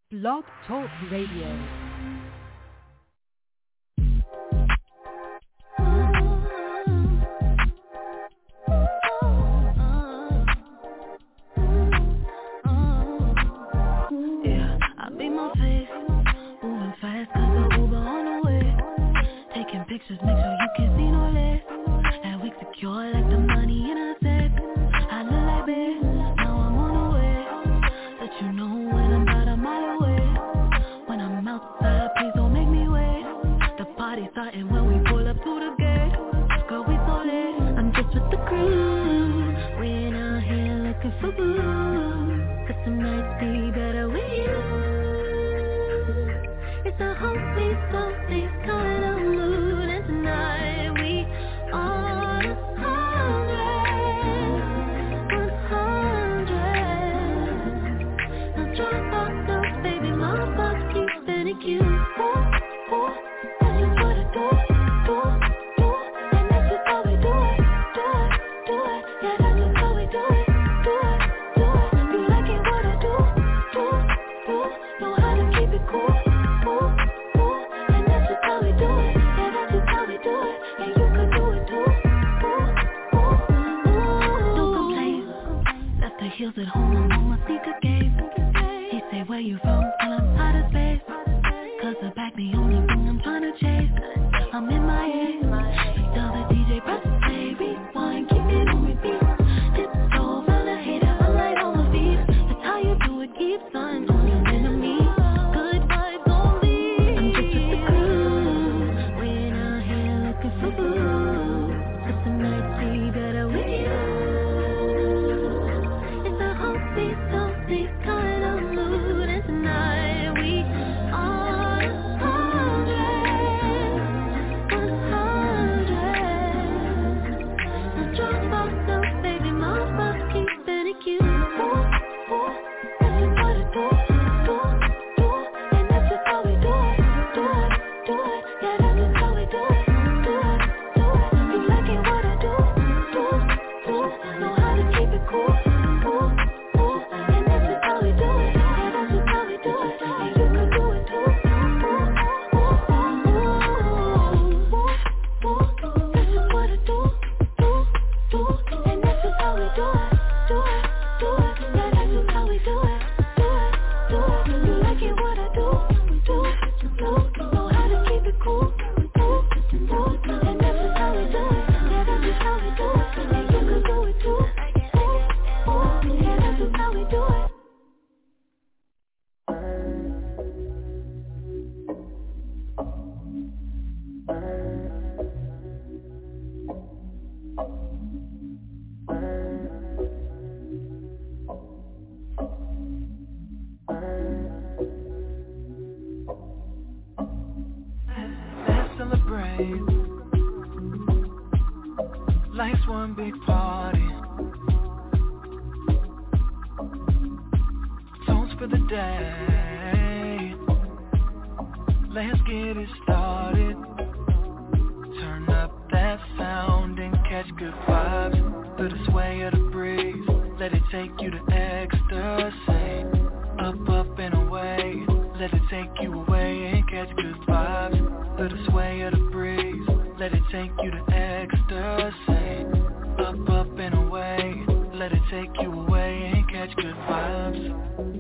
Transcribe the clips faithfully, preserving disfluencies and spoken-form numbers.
Blog Talk Radio. Pictures, make sure you can see no less. And we secure like the money in a safe. I look like this, now I'm on the way. Let you know when I'm about a mile away. When I'm outside, please don't make me wait. The party starting when we pull up to the gate. Girl, we so lit, I'm just with the crew. We ain't out here looking for boo. Cause some nights be better with you. It's a whole thing, so things kind of mood. Tonight we on a hundred, one hundred. Now drop off those baby mama, keep spinning cute. Ooh, ooh, that's just what I do, do, do. And that's just how we do it, do it, do it. Yeah, that's just how we do it, do it, do it. You like it what I do, do, do. Know how to keep it cool, ooh, ooh. And that's just how we do it. Do it, and you can do it too. Ooh, ooh, ooh. No complaints. Left the heels at home, I'm on my sneaker game. He say where you from, and I'm out of space. Cause the back the only thing I'm trying to chase. I'm in my head. He tell the D J press play, rewind, keep it on repeat. It's so fun to hate it, I like all the beats. That's how you do it, keep on on your enemy. Good vibes only. I'm just with the crew. We ain't out here looking for boo. Cause tonight be better with you. It's a whole thing, so things kind of mood. And tonight we on a hundred, one hundred. Now drop off those baby mama, keep spinning cute. Ooh, ooh, that's just what I do, do, do. And that's just how we do it, do it, do it. Yeah, that's just how we do it. Cool, ooh, ooh, and that's just how we do it. Yeah, that's just how we do it. And you can do it too. Ooh, ooh, ooh, ooh, ooh. That's just what I do, do, do. And that's just how we do it, do it, do it. Yeah, that's just how we do it, do it, do it. You like it what I do, do, do. Know how to keep it cool, ooh, ooh. And that's just how we do it. Yeah, that's just how we do it. And you can do it too. Yeah, that's just how we do it. Let's celebrate. Life's one big party. For the day, let's get it started. Turn up that sound and catch good vibes. Feel the sway of the breeze, let it take you to ecstasy. Up, up and away, let it take you away and catch good vibes. Feel the sway of the breeze, let it take you to ecstasy. Up, up and away, let it take you away and catch good vibes.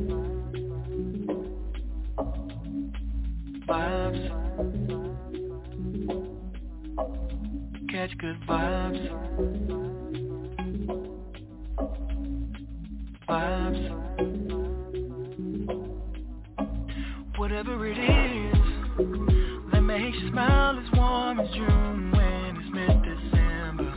Vibes, catch good vibes, vibes, whatever it is that makes you smile as warm as June when it's mid-December.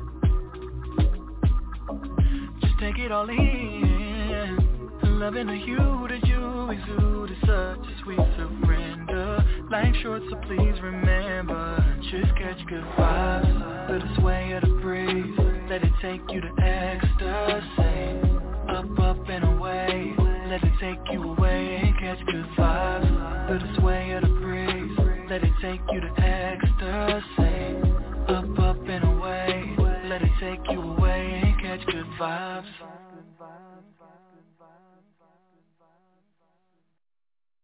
Just take it all in, loving the hue that you exude is such a sweet surrender. Life short, so please remember, just catch good vibes. Feel the sway of the breeze, let it take you to ecstasy. Up, up and away, let it take you away and catch good vibes. Feel the sway of the breeze, let it take you to ecstasy. Up, up and away, let it take you away and catch good vibes.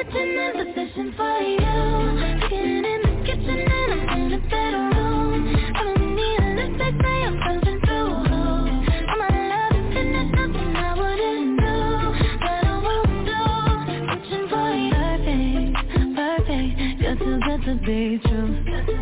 switching in position for you. Getting in the kitchen and I'm in the bedroom. I don't need a lift, they say I'm closing through. All my love and there's nothing I wouldn't do, that I won't do. Switching for you. Perfect, perfect. You're too good to be true.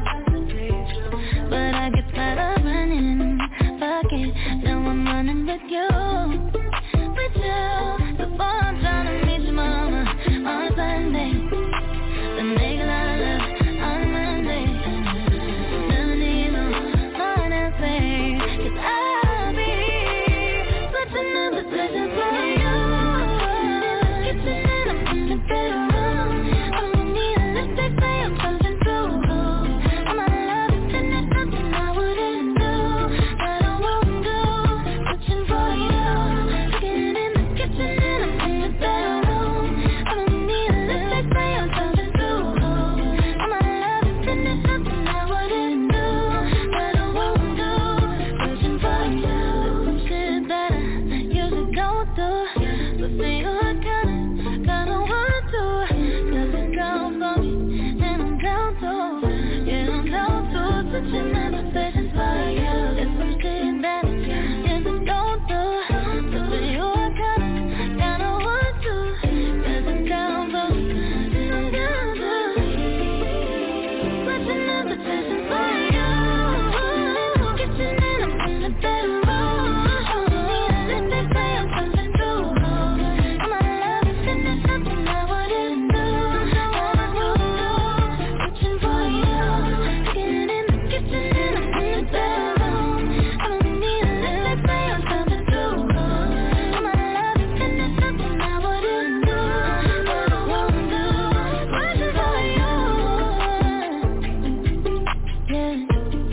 But I get tired of running. Fuck it, now I'm running with you. With you. Before I'm trying to meet your mama on Sunday, then make a lot of love on Monday. Never need no one else, babe, 'cause I'll be switching up the places for you. Kitchen and I'm in the bedroom. I don't need a lift, they say I'm closing through. All my love is in there's nothing I wouldn't do, that I won't do. Switching for you. Getting in the kitchen and I'm in the bedroom. I don't need a lift, they say I'm closing through. All my love is in there's nothing I wouldn't do, that I won't do. Switching for you. Some shit that I usually don't do, but for you I kinda, kinda want to. 'Cause it's down for me, and I'm down to. Yeah, I'm down to. Switching up the places for you. There's some shit that I usually don't do, but for you I kinda, kinda want to. 'Cause it's down for me, and I'm down to. Switching up the places for you. Kitchen and I'm in the bedroom. I don't need a lift, they say I'm closing through. All my love is in there's nothing I wouldn't do, that I won't do. Switching for you. Getting in the kitchen and I'm in the bedroom. I don't need a lift, they say I'm closing through. All my love is in there's nothing I wouldn't do, that I won't do. Switching for you. Yeah.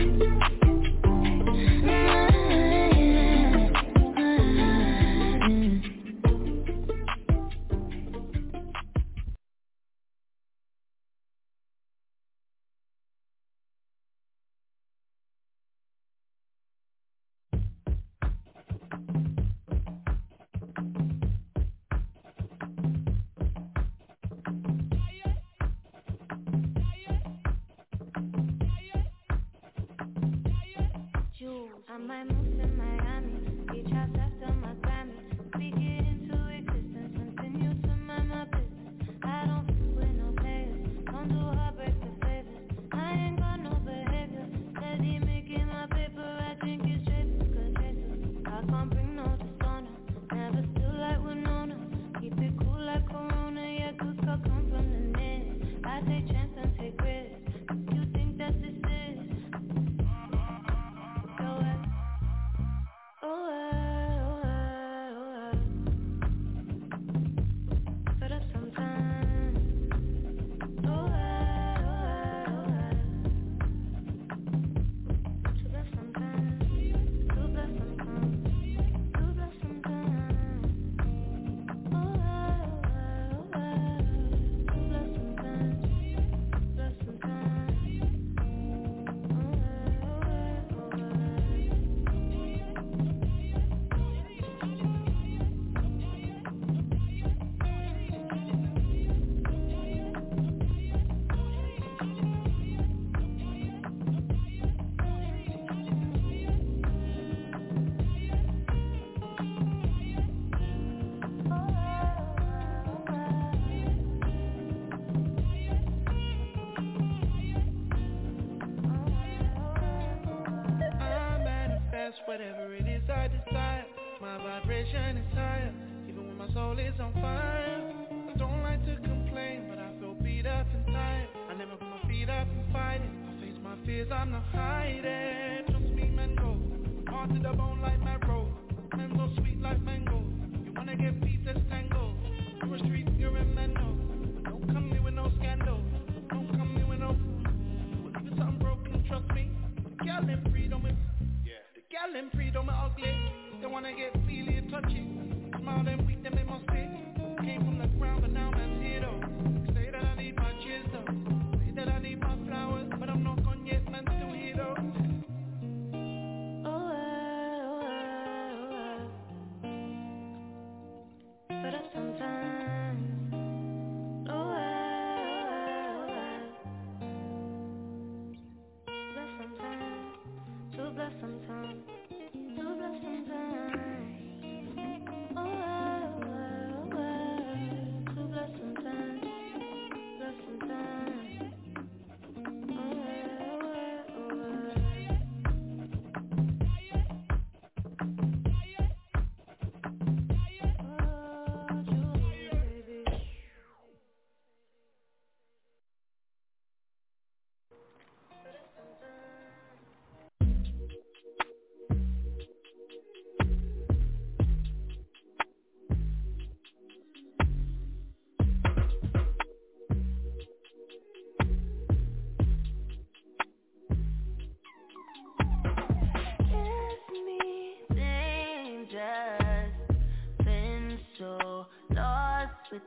I might move to Miami, beach house after my Grammy. Speak it into existence, continue to mind my business. I don't fuck with no players, don't do heartbreak for favors. I ain't got no behavior, steady making my paper. I drink it straight for good chaser. I can't bring no dishonor, never still like Winona. Keep it cool like Corona, yeah, good cock come from the net. I take chance and take risks. You think that this is go ahead. Oh, uh, oh, uh, oh, uh. But up sometimes. Oh, uh, oh, uh, oh, uh. Too bad sometimes. Too bad sometimes. Too bad sometimes. Oh, uh, oh, uh, oh, uh. Too bad sometimes. Too bad sometimes. Oh, uh, oh, uh, oh, uh. I manifest whatever it is I desire. My vibration is higher, even when my soul is on fire. I don't like to complain, but I feel beat up and tired. I never put my feet up and fight it. I face my fears, I'm not hiding. Trust me, man, go hard to the bone like marrow. Man, so sweet like mango. You wanna get beat, let's tango. You're a street, you're a mano. Don't come me with no scandal. Don't come me with no. Well, even something broken, trust me. The gal in freedom is. The gal in freedom is ugly. They wanna get feely and touchy. Smile them weak, them it must be. Came from the ground, but now man's here though. Say that I need my cheers though. Say that I need my flowers, but I'm not gone yet, man, still here though. Oh, uh, oh, uh, oh, uh. But up sometimes. Oh, uh,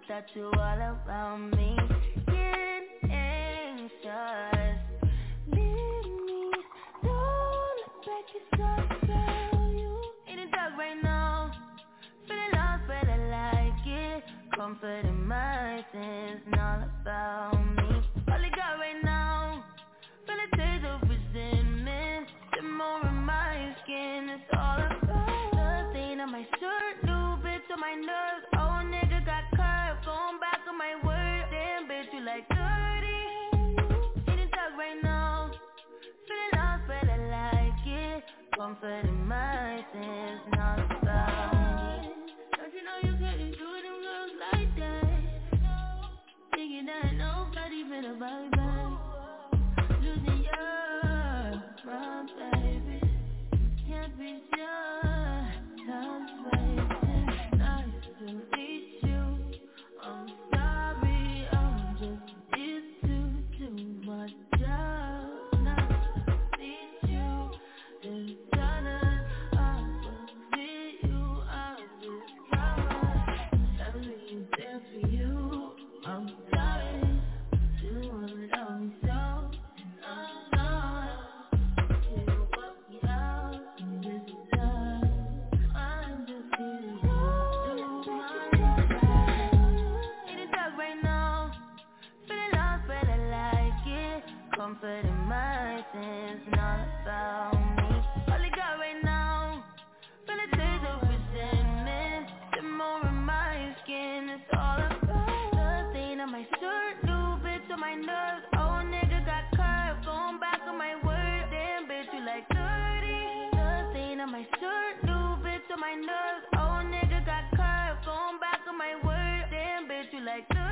without you all around me. Getting anxious. Leave me, don't look back, it's all about you. In the dark right now, feeling lost but I like it. Comfort in my sins, and all about me. All I got right now, feel a taste of resentment. The more in my skin, it's all about the stain on my shirt, new bitch on my nerves. Oh nigga got curved, going back on my word. Damn bitch, you like dirty. In the dark right now, feeling lost but I like it. Comfort in my sins, and all about me. Don't you know you couldn't do them girls like that? Thinking that nobody been about me back. Losing you, my baby. Can't be sure. Time's wasting. I still need you. I'm sorry, I'm just it's too, too much job. Not to need you. This time I will see you. I just promise I will be there for you. I'm sorry, you wanna love me so. I'm sorry, you walk me out in this time. I'm just here to do my best. In the dark right now, feeling lost but I like it. Comfort in my sins, and all about me. All I got right now, feel a taste of resentment. The more in my skin, it's all about the stain on my shirt, new bitch on my nerves. Oh nigga got curved, going back on my word. Damn bitch, you like dirty. The stain on my shirt, new bitch on my nerves. Oh nigga got curved, going back on my word. Damn bitch, you like dirty.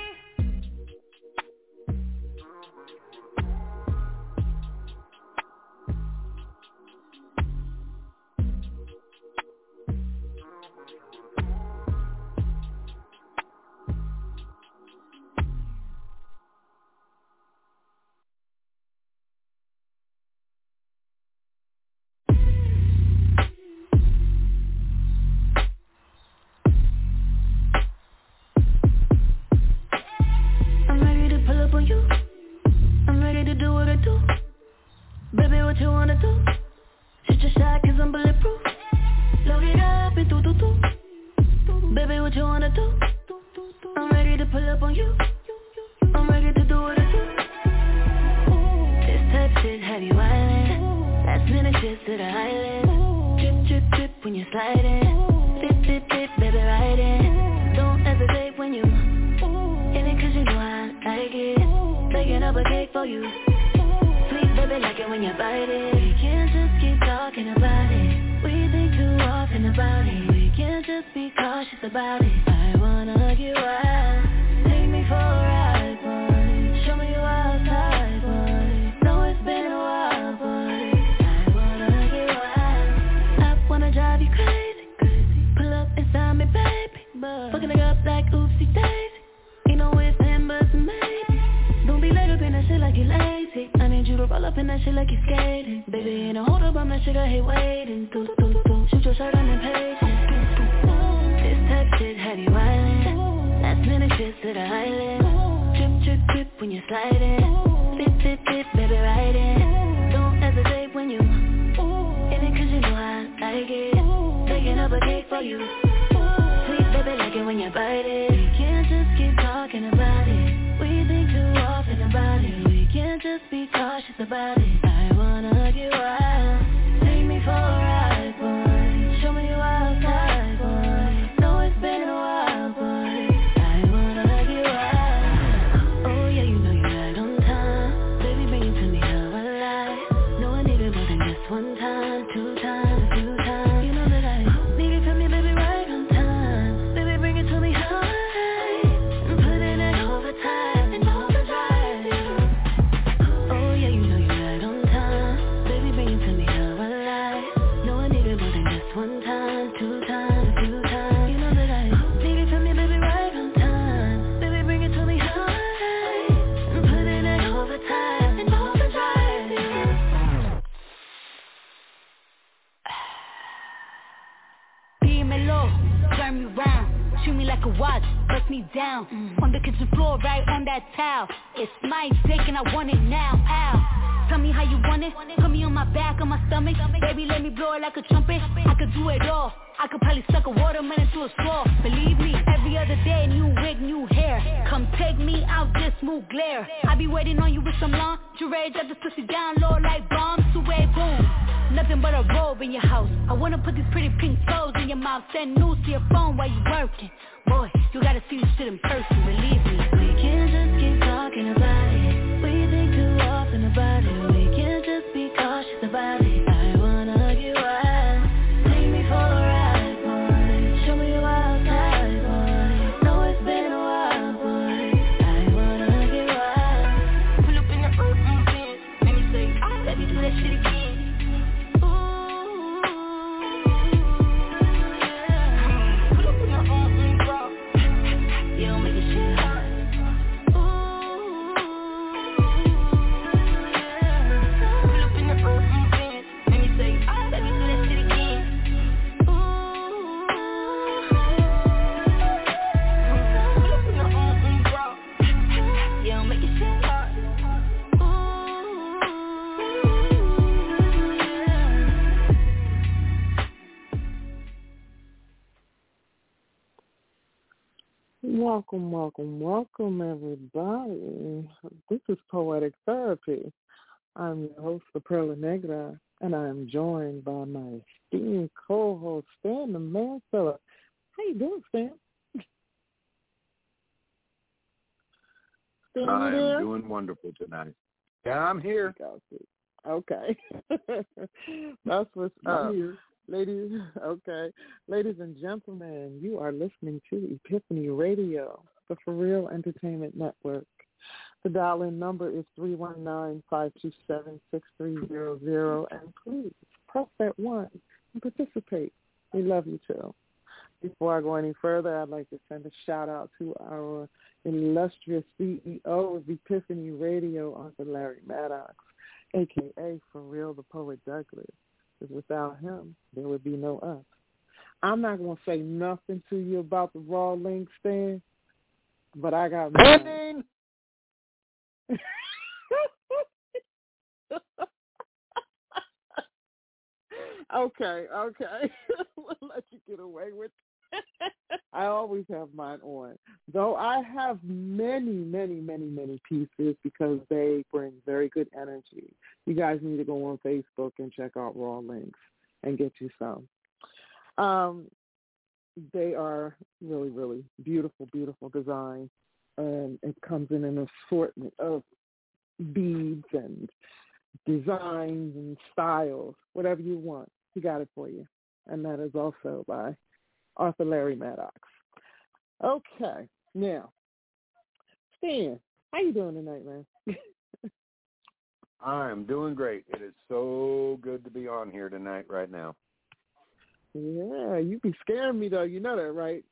I'm ready to pull up on you. I'm ready to do what I do. Baby, what you wanna do? Shoot your shot cause I'm bulletproof. Load it up and do do do. Baby, what you wanna do? I'm ready to pull up on you. I'm ready to do what I do. This type shit have you wildin'. Last minute shit to the island. Drip, drip, drip when you sliding. Dip, dip, dip, baby, ride it. Don't hesitate when you in it cause you know I like it. Baking up a cake for you. Sweet baby, like it when you bite it. We can't just keep talking about it. We think too often about it. We can't just be cautious about it. I wanna get wild. Take me for a ride, boy. Show me you outside, boy. Know it's been a while, boy. I wanna get wild. I wanna drive you crazy, crazy. Pull up inside me, baby. Fucking it up like oopsie daisy. Ain't no ifs and buts and maybe. Don't be laid up in that shit like you lazy. I need you to roll up in that shit like you skating. Baby, ain't no hold up, I'm that shit I hate waiting. Do, do, do. Shoot your shot on the page. This type shit have you wildin'. Last minute shit to the island. Drip, drip, drip when you sliding. Dip, dip, dip, baby, ride it. Don't hesitate when you in it cause you know I like it. Baking up a cake for you. Sweet baby, like it when you bite it. We can't just keep talking about it. We think too often about it. We can't just be cautious about it. I wanna get wild. Take me for a ride, boy. Show me you outside, boy. Know it's been a while, boy. I wanna get wild. Oh yeah, you know you're right on time. Baby, bring it to me how I like. No, I need it more than just one time, two times, a few times. You know that I need it from me, baby, right on time. Baby, bring it to me how I like. And put in that overtime and overdrive. Oh yeah, you know you're right on me down. Mm. On the kitchen floor, right on that towel. It's my dick and I want it now. Ow. Tell me how you want it. Put me on my back, on my stomach. Baby, let me blow it like a trumpet. I could do it all. I could probably suck a watermelon to a straw. Believe me, every other day, new wig, new hair. Come take me out, just move glare. I be waiting on you with some lingerie. Drop this pussy down low like bombs to a boom. Nothing but a robe in your house. I wanna put these pretty pink toes in your mouth. Send news to your phone while you working. Boy, you gotta see this shit in person, believe me. We can't just keep talking about it. We think too often about it. We can't just be cautious about it. I wanna get wild. Take me for a ride, boy. Show me a wild side, boy. Know it's been a while, boy. I wanna get wild. Pull up in the mm-mm Benz. Let me say, let me do that shit again. Welcome, welcome, welcome, everybody. This is Poetic Therapy. I'm your host, the Perla Negra, and I am joined by my esteemed co-host, Stan the Man Phillips. How you doing, Stan? Stan, I am there? doing wonderful tonight. Yeah, I'm here. Okay. That's what's I'm up. here. Ladies, okay. Ladies and gentlemen, you are listening to Epiphany Radio, the For Real Entertainment Network. The dial-in number is three one nine, five two seven, six three zero zero, and please press that one and participate. We love you too. Before I go any further, I'd like to send a shout-out to our illustrious C E O of Epiphany Radio, Uncle Larry Maddox, a k a. For Real the Poet Douglas. Because without him, there would be no us. I'm not going to say nothing to you about the Raw Link stand, but I got mine. okay, okay. We'll let you get away with it. I always have mine on. Though I have many, many, many, many pieces because they bring very good energy. You guys need to go on Facebook and check out Raw Links and get you some. Um, they are really, really beautiful, beautiful designs. And it comes in an assortment of beads and designs and styles, whatever you want. He got it for you. And that is also by Arthur Larry Maddox. Okay, now, Stan, how you doing tonight, man? I'm doing great. It is so good to be on here tonight right now. Yeah, you be scaring me, though. You know that, right?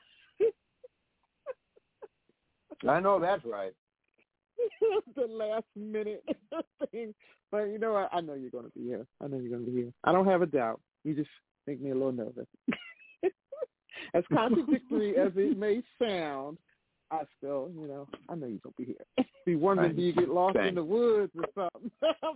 I know that's right. The last minute thing. But you know what? I know you're going to be here. I know you're going to be here. I don't have a doubt. You just make me a little nervous. As contradictory as it may sound, I still, you know, I know you're going to be here. Be wondering if you get lost Thanks. in the woods or something.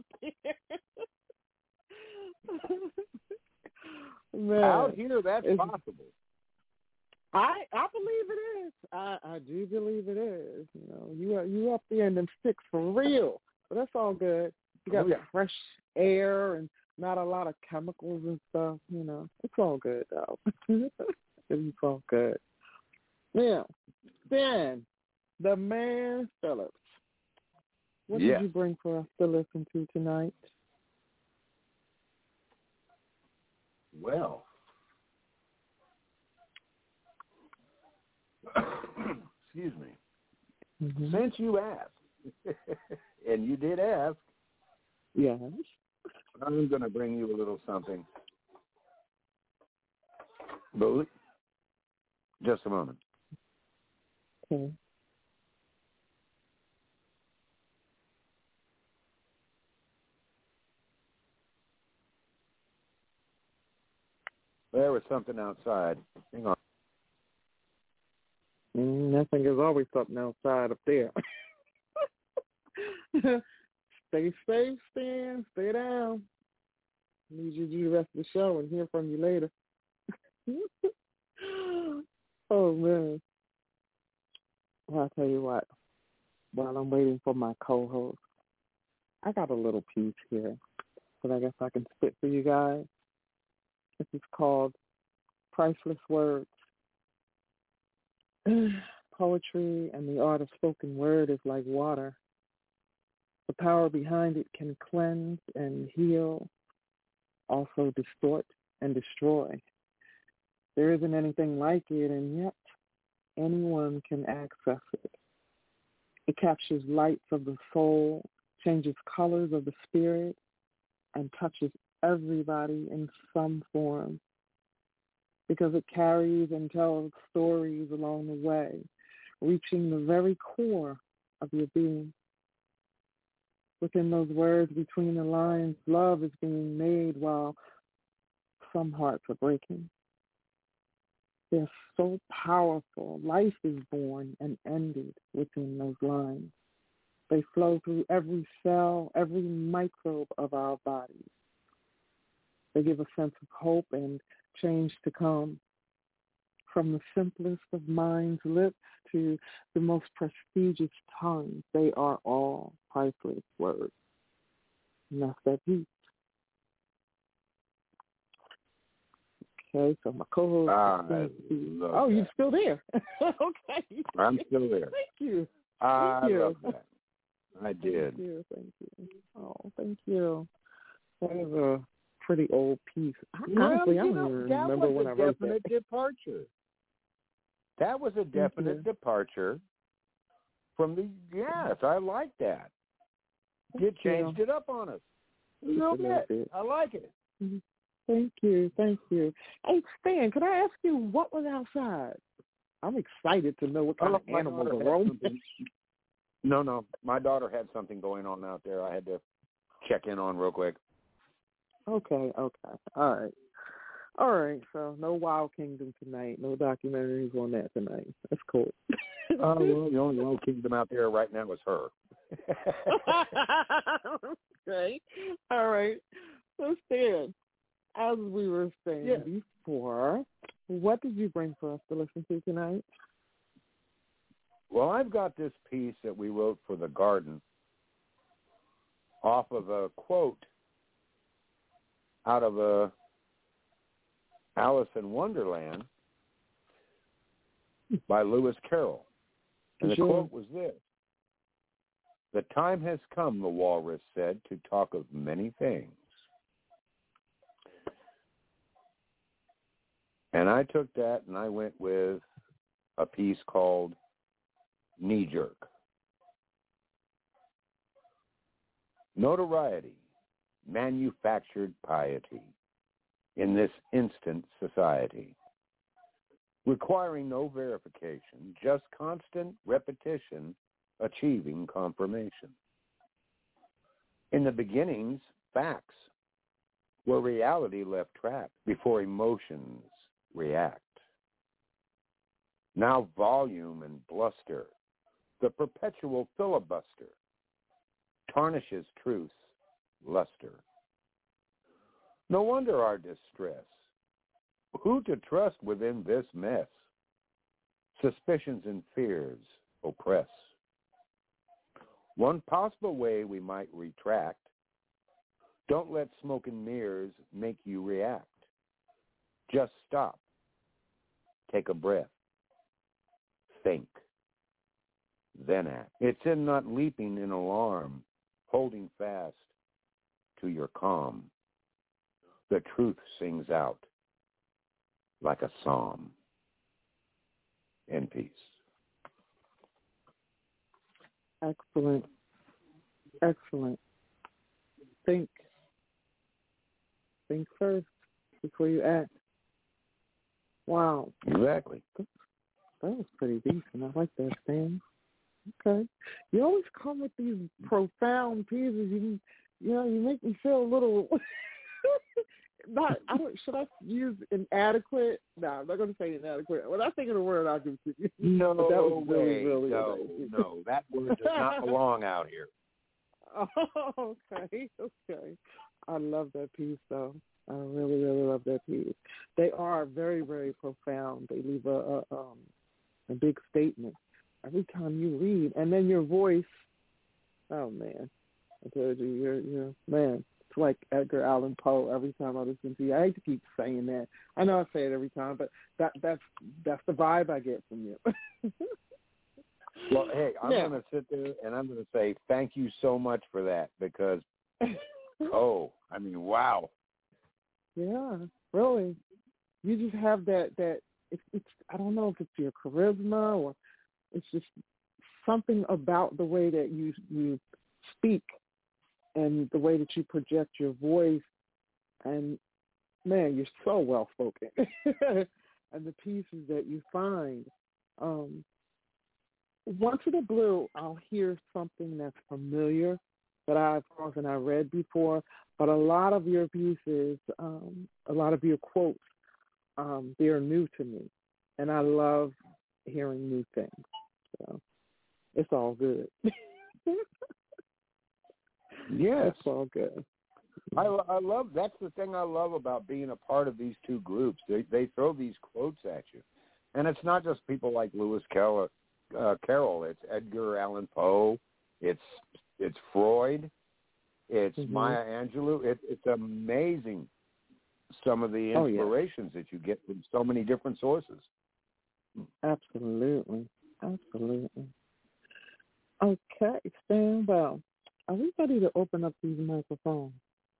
Man, out here, that's it's, possible. I I believe it is. I, I do believe it is. You know, you are you up there in them sticks for real. But that's all good. You got oh, yeah. fresh air and not a lot of chemicals and stuff. You know, it's all good though. It's all good. Now, then the Man Phillips. What yeah. did you bring for us to listen to tonight? Well, excuse me. Mm-hmm. Since you asked, and you did ask, yes, I'm going to bring you a little something. Bully, just a moment. Okay. There was something outside. Hang on. Mm, I think there's always something outside up there. Stay safe, Stan. Stay down. Need you to do the rest of the show and hear from you later. Oh, man. Well, I'll tell you what. While I'm waiting for my co-host, I got a little piece here that I guess I can spit for you guys. This is called Priceless Words. Poetry and the art of spoken word is like water. The power behind it can cleanse and heal, also distort and destroy. There isn't anything like it, and yet anyone can access it. It captures lights of the soul, changes colors of the spirit, and touches everybody in some form because it carries and tells stories along the way, reaching the very core of your being. Within those words, between the lines, love is being made while some hearts are breaking. They're so powerful. Life is born and ended within those lines. They flow through every cell, every microbe of our bodies. They give a sense of hope and change to come. From the simplest of minds' lips to the most prestigious tongues, they are all priceless words. And that's that piece. Okay, so my co-host. I oh, that. You're still there? Okay. I'm still there. Thank you. I thank you. love that. I did. Thank you. Thank you. Oh, thank you. That is a pretty old piece. Well, Honestly, I you don't know, even that remember was when a I wrote definite that. departure. That was a definite you. departure from the, yes, I like that. Thank It changed you. it up on us. A Just little a little bit. bit. I like it. Mm-hmm. Thank you. Thank you. Hey, Stan, could I ask you what was outside? I'm excited to know what kind Oh, of my animals daughter are had roaming. something- No, no. My daughter had something going on out there I had to check in on real quick. Okay, okay. All right. All right, so no Wild Kingdom tonight. No documentaries on that tonight. That's cool. Oh, well, the only Wild Kingdom out there right now is her. Okay. All right. So, Stan, as we were saying Yeah. before, what did you bring for us to listen to tonight? Well, I've got this piece that we wrote for The Garden off of a quote out of a Alice in Wonderland by Lewis Carroll. And the Sure. quote was this: "The time has come," the walrus said, "to talk of many things." And I took that and I went with a piece called Knee Jerk. Notoriety, manufactured piety in this instant society, requiring no verification, just constant repetition, achieving confirmation. In the beginnings, facts where reality left trapped before emotions react. Now volume and bluster, the perpetual filibuster, tarnishes truth's luster. No wonder our distress. Who to trust within this mess? Suspicions and fears oppress. One possible way we might retract: don't let smoke and mirrors make you react. Just stop. Take a breath. Think. Then act. It's in not leaping in alarm, holding fast to your calm. The truth sings out like a psalm. In peace. Excellent. Excellent. Think. Think first before you act. Wow. Exactly. That was pretty decent. I like that, Stan. Okay. You always come with these profound pieces. You, you know, you make me feel a little not. I don't. Should I use inadequate? No, I'm not going to say inadequate. When I think of the word, I'll give it to you. No but that was way. really, really no, amazing. no, that word does not belong out here. Oh, okay, okay. I love that piece, though. I really, really love that piece. They are very, very profound. They leave a, a um a big statement every time you read, and then your voice. Oh man, I told you, you're, you're man. It's like Edgar Allan Poe. Every time I listen to you, I hate to keep saying that. I know I say it every time, but that that's that's the vibe I get from you. Well, hey, I'm yeah. going to sit there and I'm going to say thank you so much for that because, oh, I mean, wow. Yeah, really. You just have that, that it's, it's, I don't know if it's your charisma or it's just something about the way that you you speak and the way that you project your voice. And, man, you're so well-spoken. And the pieces that you find. Um, once in a blue, I'll hear something that's familiar that I've often I read before, but a lot of your pieces, um, a lot of your quotes, um, they're new to me, and I love hearing new things. So it's all good. Yes, it's all good. I, I love. That's the thing I love about being a part of these two groups. They they throw these quotes at you, and it's not just people like Lewis Carroll. Uh, Carroll. It's Edgar Allan Poe. It's it's Freud. It's mm-hmm. Maya Angelou. It, it's amazing some of the inspirations oh, yeah. that you get from so many different sources. Absolutely, absolutely. Okay, stand well. Are we ready to open up these microphones?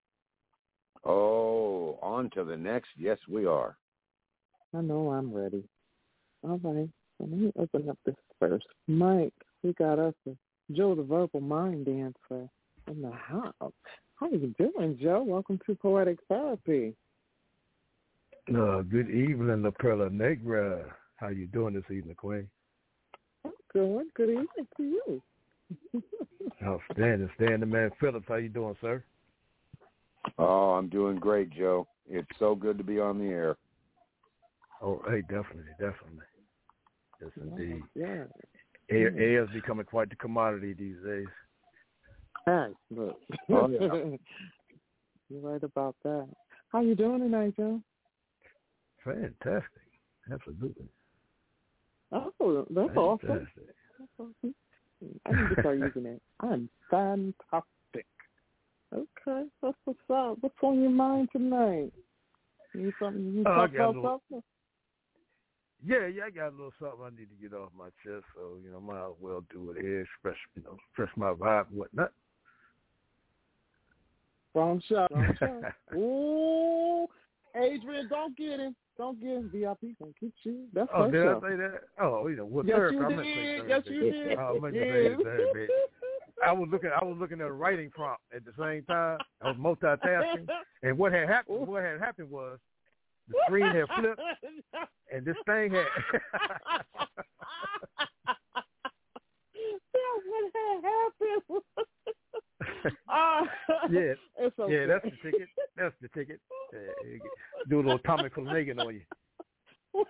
Oh, on to the next. Yes, we are. I know I'm ready. All right. Let me open up this first mic. We got us a Joe the Verbal Mind Dancer in the house. How you doing, Joe? Welcome to Poetic Therapy. Uh, good evening, La Perla Negra. How you doing this evening, Queen? I'm good. Good evening to you. Outstanding. Standing man Phillips, how you doing, sir? Oh, I'm doing great, Joe. It's so good to be on the air. Oh, hey, definitely, definitely. Yes, indeed. Yeah. Air, air is becoming quite the commodity these days. Hey, look. Oh, yeah. You're right about that. How you doing tonight, Joe? Fantastic. Absolutely. Oh, that's Fantastic. awesome. That's awesome. I need to start using it. I'm fantastic. Okay, that's what's up. What's on your mind tonight? You something? You oh, talk about little, something? Yeah, yeah, I got a little something I need to get off my chest, so you know, might as well do it here, express, you know, express my vibe and whatnot. Wrong shot. Wrong shot. Ooh, Adrian, don't get him. Don't get him. V I P gonna get you. That's oh, did show. I say that? Oh, you know, what yes, Thursday? you I did. meant to say Yes, Thursday. you did. Oh, I meant to yes. say Thursday. I was looking. I was looking at a writing prompt at the same time. I was multitasking, and what had happened? Ooh. What had happened was the screen had flipped, and this thing had. That's what had happened. uh, yeah, it's okay. yeah, that's the ticket. That's the ticket. Uh, do a little Tommy Flanagan on you.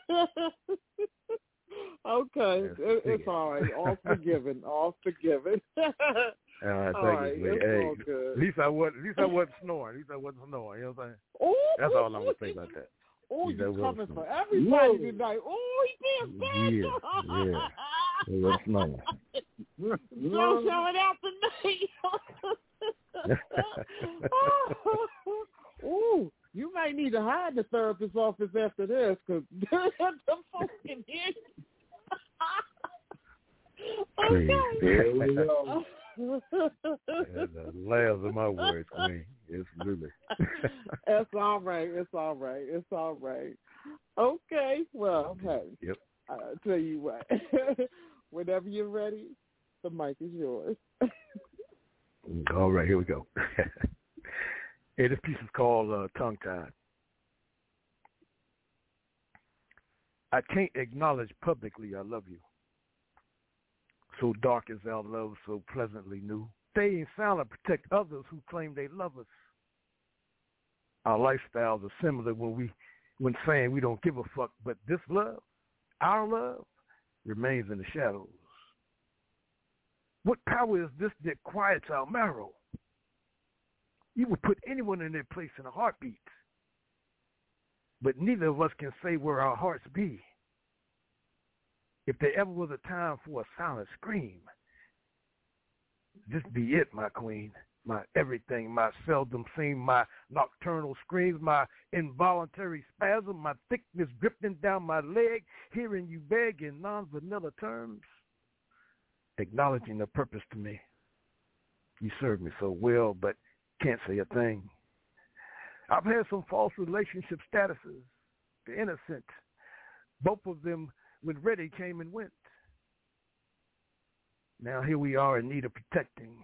Okay, it, it's all right. All forgiven. All forgiven. All right, all thank right, you. it's Hey, all good. at least I wasn't. At least I wasn't snoring. At least I wasn't snoring. You know what I'm saying? Ooh, that's all I'm gonna say about that. Oh, you you coming for everybody tonight. Oh, he being special. Yeah, yeah. It was snoring. Joe showing out tonight. Ooh, you might need to hide the therapist's office after this, because the folks can hear you. Okay. Here we go. The last of my words, Queen. Absolutely. It's all right. It's all right. It's all right. Okay. Well, hey. Yep. I'll tell you what. Whenever you're ready, the mic is yours. All right. Here we go. Hey, this piece is called uh, Tongue Tied. I can't acknowledge publicly I love you. So dark is our love, so pleasantly new. Staying silent, protect others who claim they love us. our lifestyles are similar when we when saying we don't give a fuck, but this love, our love, remains in the shadows. What power is this that quiets our marrow? You would put anyone in their place in a heartbeat, but neither of us can say where our hearts be. If there ever was a time for a silent scream, this be it, my queen, my everything, my seldom seen, my nocturnal screams, my involuntary spasm, my thickness dripping down my leg, hearing you beg in non-vanilla terms, acknowledging the purpose to me. You serve me so well, but can't say a thing. I've had some false relationship statuses, the innocent. Both of them, when ready, came and went. Now here we are in need of protecting.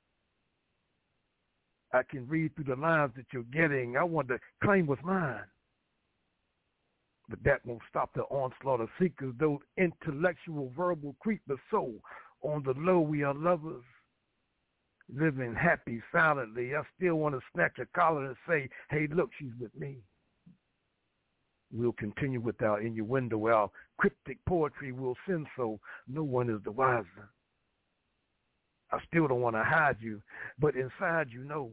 I can read through the lines that you're getting. I want to claim what's mine. But that won't stop the onslaught of seekers, those intellectual verbal creepers. So on the low we are lovers, living happy silently. I still want to snatch a collar and say, hey, look, she's with me. We'll continue with our innuendo. Our cryptic poetry will send so no one is the wiser. I still don't want to hide you, but inside you know.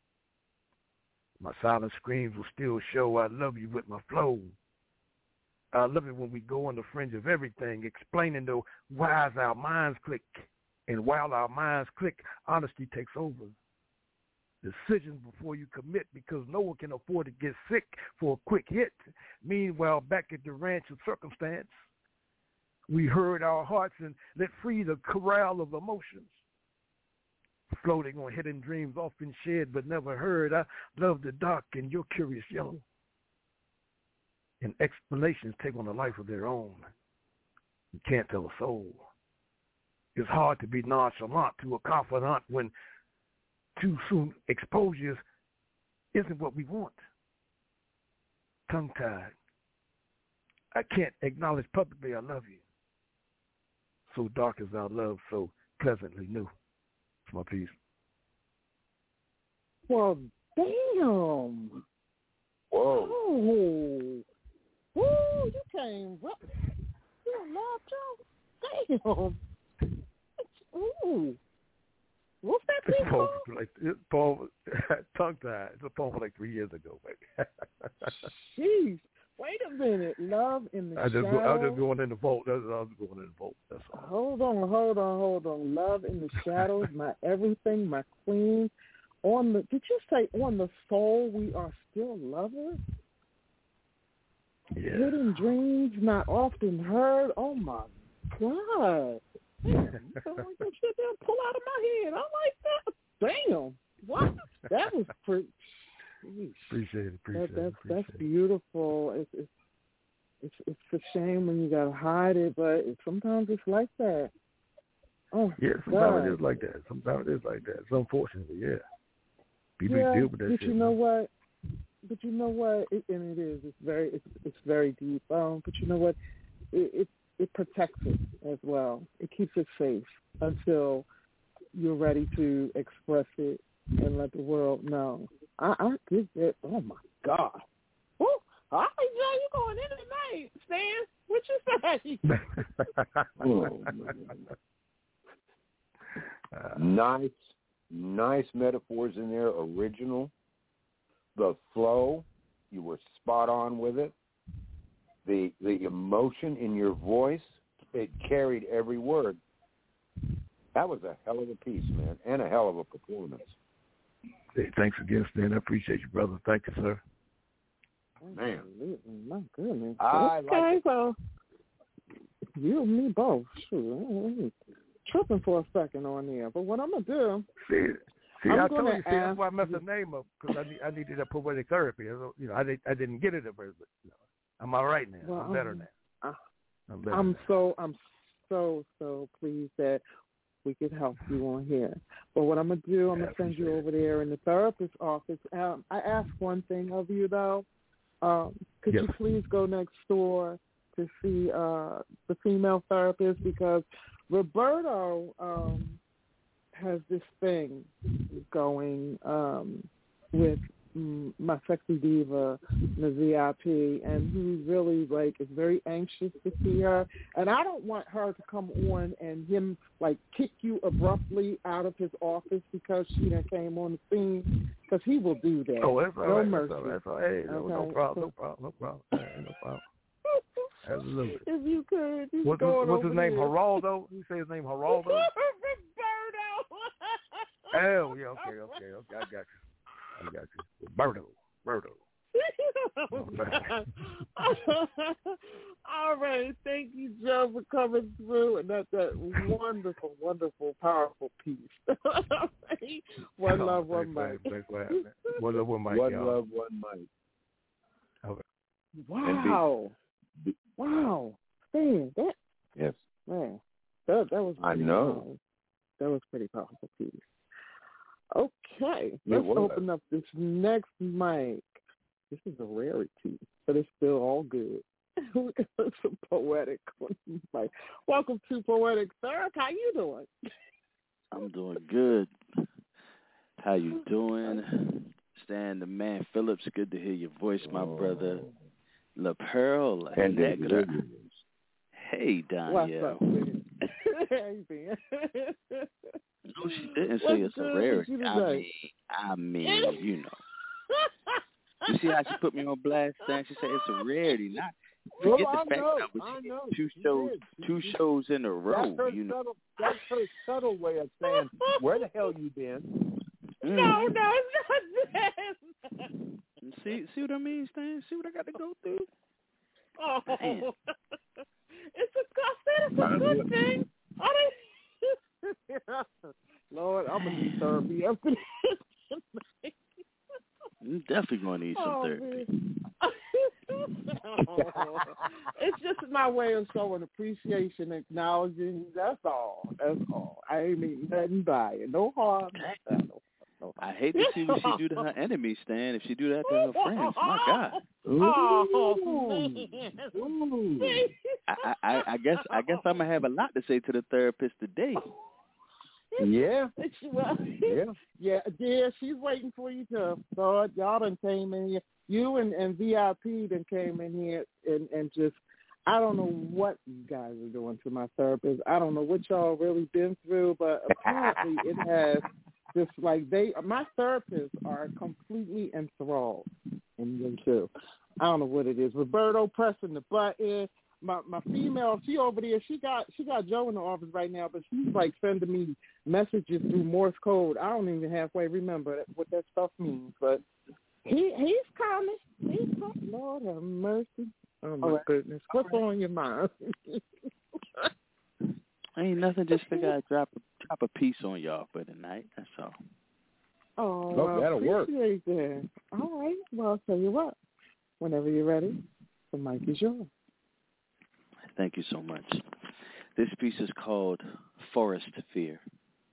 My silent screams will still show I love you with my flow. I love it when we go on the fringe of everything, explaining the whys our minds click. And while our minds click, honesty takes over. Decisions before you commit, because no one can afford to get sick for a quick hit. Meanwhile, back at the ranch of circumstance, we heard our hearts and let free the corral of emotions. Floating on hidden dreams often shared but never heard. I love the dark and you're curious young. And explanations take on a life of their own. You can't tell a soul. It's hard to be nonchalant to a confidant when too soon exposure isn't what we want. Tongue-tied. I can't acknowledge publicly I love you. So dark is our love, so pleasantly new. It's my piece. Well, damn. Whoa. Oh. Woo, you came up. You love Joe. Damn. Ooh. What's that piece It's called? poem, like, it's poem, tongue-tied. It's a poem from like three years ago, baby. Jeez. Wait a minute. Love in the I just, shadows. I was just going in the vault. That's, I was going in the vault. That's all. Hold on, hold on, hold on. Love in the shadows, my everything, my queen. On the, did you say on the soul we are still lovers? Yeah. Hidden dreams not often heard. Oh my God. Damn, you sound like that shit that pull out of my head. I like that. Damn. What? That was pretty. Appreciate it. Appreciate that, that's, it. Appreciate that's it. beautiful. It's, it's it's it's a shame when you gotta hide it, but it, sometimes it's like that. Oh, Yeah, sometimes God. it is like that. Sometimes it is like that. It's unfortunately, yeah. People yeah, deal with that but shit. you know what? But you know what? It, and it is. It's very. It's it's very deep. Um, but you know what? It, it it protects it as well. It keeps it safe until you're ready to express it and let the world know. I, I did that. Oh my God. Woo. All right, Joe, you going in tonight, Stan? What you say? Oh, uh, nice, nice metaphors in there. Original. The flow, you were spot on with it. The the emotion in your voice, it carried every word. That was a hell of a piece, man, and a hell of a performance. Hey, thanks again, Stan. I appreciate you, brother. Thank you, sir. Man. My goodness. I okay, like it. well, you and me both. Shoot, tripping for a second on there. But what I'm going to do... See, see I'm I told gonna you, see, that's ask why I messed the name up, because I, need, I needed that poetic therapy. I, don't- you know, I, did, I didn't get it at first, but you know, I'm all right now. Well, I'm better now. I, I'm better I'm now. so, I'm so, so pleased that we could help you on here. But what I'm going to do, I'm Yeah, going to send you appreciate over there in the therapist's office. Um, I ask one thing of you, though. Um, could Yes. you please go next door to see uh, the female therapist? Because Roberto um, has this thing going um, with mm, my sexy diva, the V I P, and he really like is very anxious to see her. And I don't want her to come on and him like kick you abruptly out of his office because she done came on the scene, because he will do that. Oh, that's all no right. mercy. That's all right. Hey, no, okay. no problem. No problem. No problem. Hey, no problem. Absolutely. If you could, he's what's going his, what's his over name? there. Geraldo? You say his name Geraldo? Roberto. Oh, yeah. Okay, okay, okay. I got you. I got you. Roberto. Roberto. All right, thank you, Joe, for coming through and that that wonderful, wonderful, powerful piece. One oh, love, one mic. One love, one mic. One y'all. love, one mic. Okay. Wow, be, wow, man, that yes, man, that that was. I know. Powerful. That was pretty powerful piece. Okay, let's open up this next mic. This is a rarity, but it's still all good. We got some poetic on the mic. Welcome to Poetic Therapy. How you doing? I'm doing good. How you doing? Stan the Man Phillips, good to hear your voice, my oh. brother. La Pearl Negra. Hey, Danielle. What's up, How you been? No, she didn't say it's a rarity. I mean, I mean, you know. You see how she put me on blast, Stan? She said it's a rarity. Not forget well, the fact know, that I know. two she shows, did. two she, shows in a row. That's her, you know, subtle, that's her subtle way of saying, "Where the hell you been?" Mm. No, no, it's not that. See, see what I mean, Stan? See what I got to go through? Oh, man. It's a, I said it's a good thing. I didn't. Lord, I'm gonna need therapy after this. You're definitely gonna need some oh, therapy. oh, it's just my way of showing appreciation, acknowledging. That's all. That's all. I ain't mean nothing by it. No harm. No, no I hate to see what she do to her enemies, Stan. If she do that to her friends, my God. Oh, man. I, I, I guess I guess I'm gonna have a lot to say to the therapist today. Yeah. Well, yeah. Yeah. Yeah. She's waiting for you to. So y'all done came in here. You and, and V I P done came in here and, and just. I don't know what you guys are doing to my therapist. I don't know what y'all really been through, but apparently it has. Just like they, my therapists are completely enthralled in them too. I don't know what it is. Roberto pressing the button. My my female, she over there. She got she got Joe in the office right now, but she's like sending me messages through Morse code. I don't even halfway remember what that stuff means, but he he's coming. He's coming. Lord have mercy. Oh my right. goodness, what's on your mind? Ain't nothing. Just figure I'd drop a, drop a piece on y'all for tonight. That's all. Oh, well, I that'll work. That. All right. Well, I'll tell you what. Whenever you're ready, the mic is yours. Thank you so much. This piece is called Forest Fear.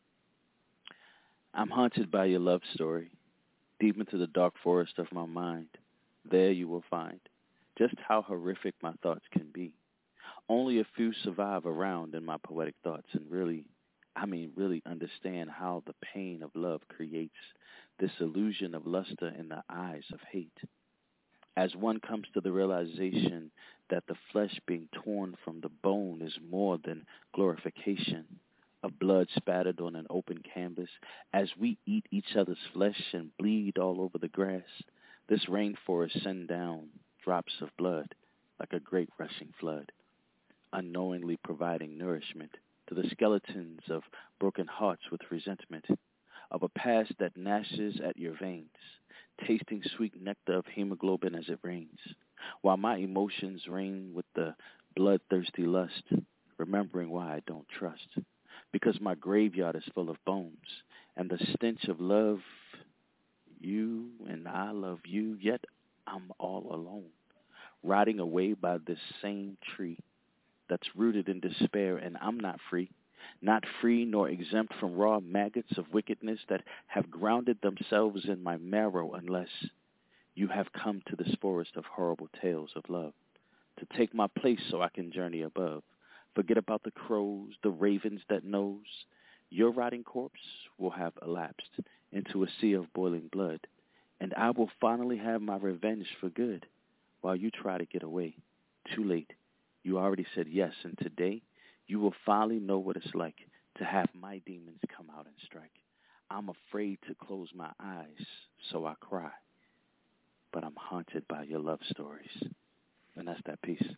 I'm haunted by your love story. Deep into the dark forest of my mind, there you will find just how horrific my thoughts can be. Only a few survive around in my poetic thoughts and really, I mean really understand how the pain of love creates this illusion of luster in the eyes of hate. As one comes to the realization that the flesh being torn from the bone is more than glorification, of blood spattered on an open canvas, as we eat each other's flesh and bleed all over the grass, this rainforest send down drops of blood like a great rushing flood, unknowingly providing nourishment to the skeletons of broken hearts with resentment, of a past that gnashes at your veins, tasting sweet nectar of hemoglobin as it rains, while my emotions reign with the bloodthirsty lust, remembering why I don't trust, because my graveyard is full of bones, and the stench of love, you and I love you, yet I'm all alone, rotting away by this same tree that's rooted in despair, and I'm not free, not free nor exempt from raw maggots of wickedness that have grounded themselves in my marrow unless you have come to this forest of horrible tales of love, to take my place so I can journey above. Forget about the crows, the ravens that nose. Your rotting corpse will have elapsed into a sea of boiling blood. And I will finally have my revenge for good while you try to get away. Too late. You already said yes, and today you will finally know what it's like to have my demons come out and strike. I'm afraid to close my eyes, so I cry. But I'm haunted by your love stories. And that's that piece.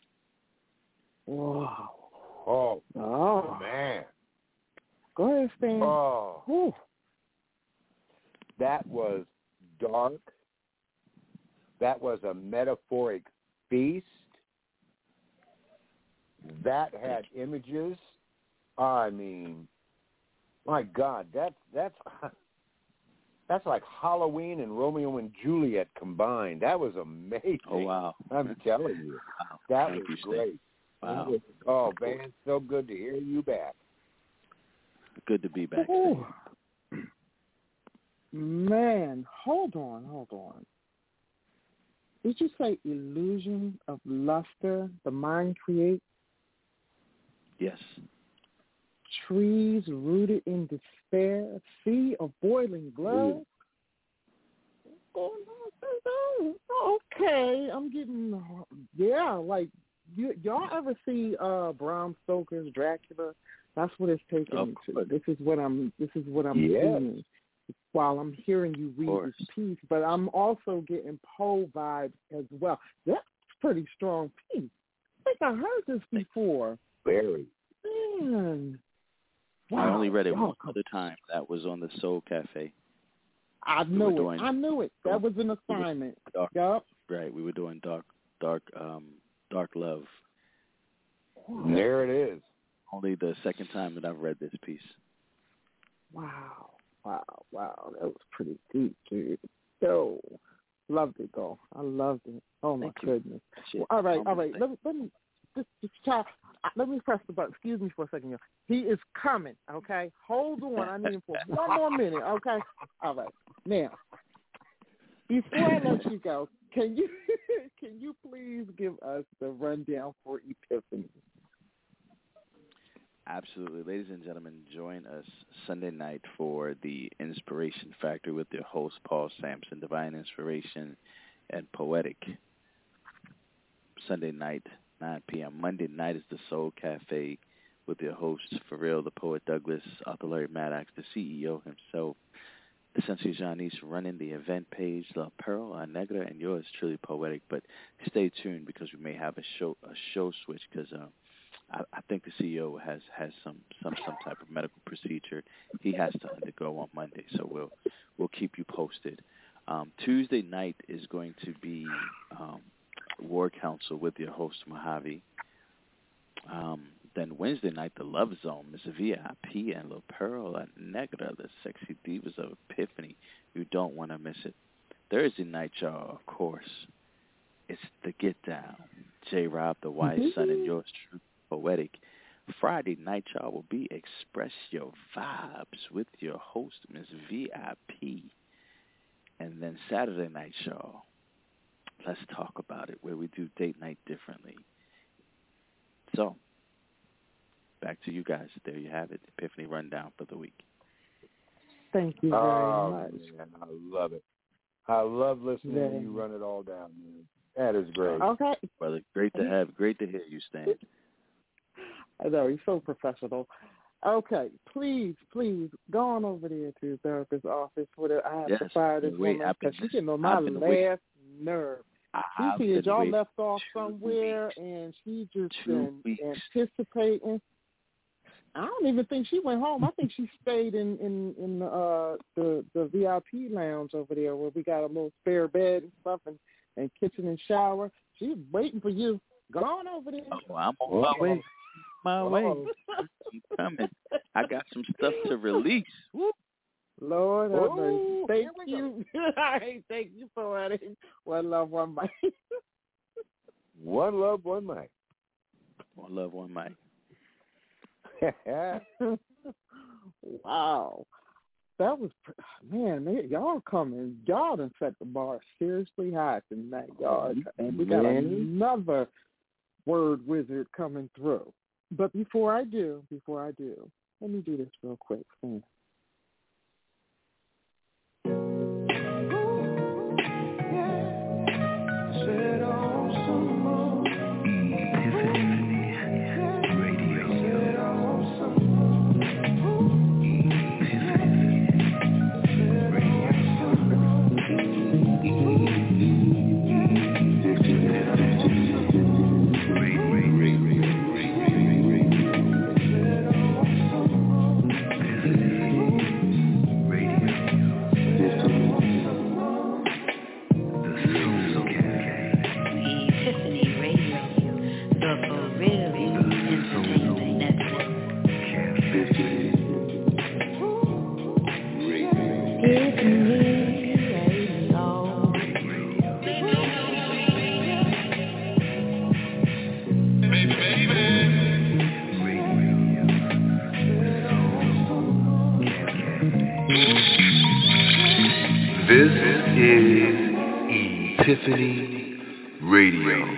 Wow. Oh, oh. man. Go ahead, Stan. Oh. Whew. That was dark. That was a metaphoric feast. That had images. I mean, my God, that's that's that's like Halloween and Romeo and Juliet combined. That was amazing. Oh wow! I'm telling you, wow. that Thank was you, great. Wow. Was, oh man, so good to hear you back. Good to be back. Man, hold on, hold on. Did you say illusion of luster the mind creates? Yes. Trees rooted in despair, sea of boiling blood. Okay, I'm getting, yeah, like, you, y'all ever see uh, Bram Stoker's Dracula? That's what it's taking of me to. course. This is what I'm. This is what I'm yes. seeing while I'm hearing you read this piece. But I'm also getting Poe vibes as well. That's a pretty strong piece. I think I heard this before. Very. Man. Wow. I only read it wow. one other time. That was on the Soul Cafe. I we knew it. Doing, I knew it. That was an assignment. Dark, yep. Right. We were doing dark, dark, um, dark love. There it is. Only the second time that I've read this piece. Wow. Wow. Wow. That was pretty deep, dude. So loved it, though. I loved it. Oh my Thank goodness. Well, all right. All right. Let me. Let me just, just try. Let me press the button. Excuse me for a second. Here. He is coming, okay? Hold on. I need him for one more minute, okay? All right. Now, before I let you go, can you can you please give us the rundown for Epiphany? Absolutely. Ladies and gentlemen, join us Sunday night for the Inspiration Factory with your host, Paul Sampson, Divine Inspiration and Poetic. Sunday night, nine p.m. Monday night is the Soul Cafe with your hosts, For Real, the Poet Douglas, Author Larry Maddox, the C E O himself, Essentially Janice running the event page, La Pearl, Our Negra, and yours truly, Poetic. But stay tuned because we may have a show a show switch because uh, I, I think the C E O has, has some, some, some type of medical procedure he has to undergo on Monday, so we'll we'll keep you posted. Um, Tuesday night is going to be um, War Council with your host, Mojave. Um, then Wednesday night, the Love Zone, Miss V I P and La Pearl and Negra, the Sexy Divas of Epiphany. You don't want to miss it. Thursday night, y'all, of course, it's the Get Down. J-Rob, the Wise mm-hmm. Son, and yours truly, Poetic. Friday night, y'all, will be Express Your Vibes with your host, Miss V I P. And then Saturday night, y'all, let's talk about it, where we do date night differently. So, back to you guys. There you have it. Epiphany rundown for the week. Thank you very oh, much. Man, I love it. I love listening yeah. to you run it all down, man. That is great. Okay. Brother, great to have, great to hear you, Stan. I know, he's so professional. Okay, please, please, go on over there to the therapist's office where I have yes. to fire this Wait, woman because she's getting on my last waiting. nerve. I've She said y'all waiting. left off somewhere weeks. and she just Two been weeks. anticipating. I don't even think she went home. I think she stayed in in in uh, the the V I P lounge over there where we got a little spare bed and stuff and, and kitchen and shower. She's waiting for you. Go on over there. Oh, I'm on my way. My way. I'm coming. I got some stuff to release. Woo. Lord have mercy. Thank you. Thank you for it. One love, one mic. One love, one mic. One love, one mic. Wow. That was, man, they, y'all coming. Y'all done set the bar seriously high tonight, y'all. And we got man. another word wizard coming through. But before I do, before I do, let me do this real quick. Mm. This is Epiphany Radio.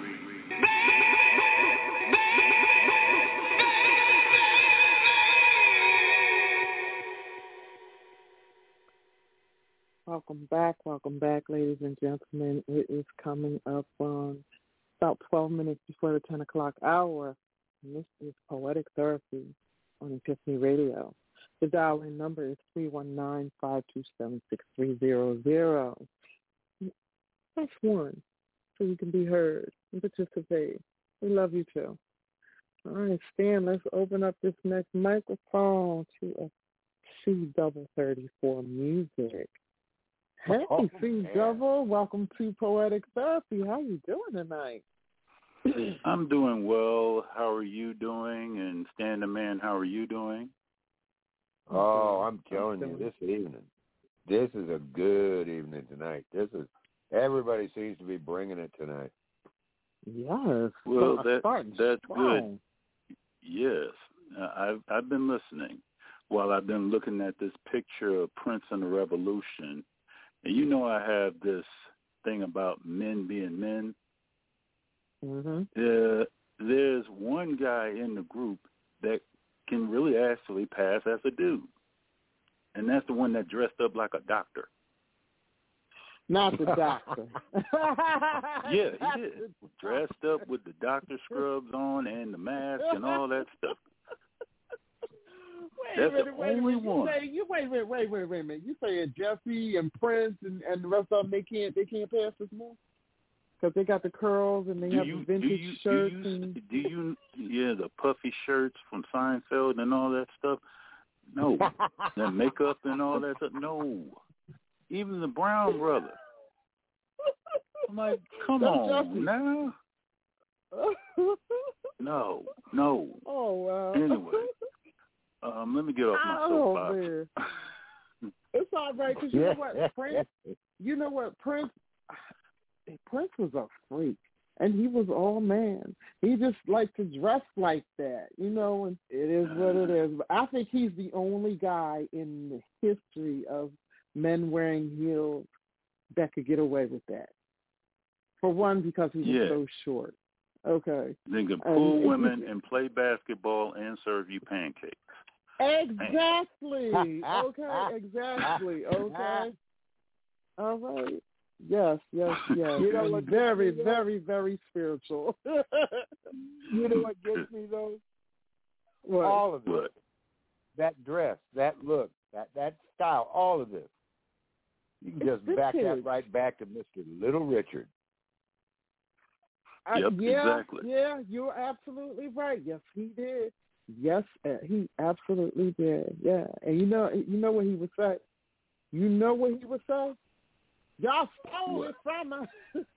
Welcome back, welcome back, ladies and gentlemen. It is coming up on about twelve minutes before the ten o'clock hour. And this is Poetic Therapy on Epiphany Radio. The dial-in number is three one nine, five two seven, six three zero zero. Press one so you can be heard and participate. We love you too. All right, Stan, let's open up this next microphone to a C double thirty-four music. Hey, oh, C Double, welcome to Poetic Therapy. How you doing tonight? I'm doing well. How are you doing? And Stan the Man, how are you doing? Oh, I'm telling you, this evening, this is a good evening tonight. This is everybody seems to be bringing it tonight. Yes. Well, that, that's strong. good. Yes, uh, I've I've been listening while I've been looking at this picture of Prince and the Revolution. And you know I have this thing about men being men. Mm-hmm. Uh, there's one guy in the group that can really actually pass as a dude. And that's the one that dressed up like a doctor. Not the doctor. Yeah, he did. Dressed up with the doctor scrubs on and the mask and all that stuff. Wait That's a minute, the wait only a minute. one. You say, you, wait, wait, wait, wait, wait a minute. You saying Jesse and Prince and, and the rest of them, they can't, they can't pass this more? Because they got the curls and they do have you, the vintage do you, shirts. Do you, and... do you, yeah, the puffy shirts from Seinfeld and all that stuff? No. The makeup and all that stuff? No. Even the Brown brothers. I'm like, come That's on Jesse. now. No, no. Oh, wow. Anyway, um, let me get off my oh, soapbox. Man. It's all right, because you know what, Prince, you know what, Prince, Prince was a freak, and he was all man. He just liked to dress like that, you know, and it is what it is. But I think he's the only guy in the history of men wearing heels that could get away with that. For one, because he was yeah. so short. Okay. They can pull um, women and play basketball and serve you pancakes. Exactly. Okay, exactly. Okay. All right. Yes, yes, yes. You know what very, me, very, very spiritual. You know what gets me, though? What? All of it. What? That dress, that look, that, that style, all of this. You can just It's back vintage. that right back to Mister Little Richard. Uh, Yep, yeah, exactly. yeah, you're absolutely right. Yes, he did. Yes, uh, he absolutely did. Yeah, and you know, you know what he would say. You know what he would say. Y'all stole What? it from us.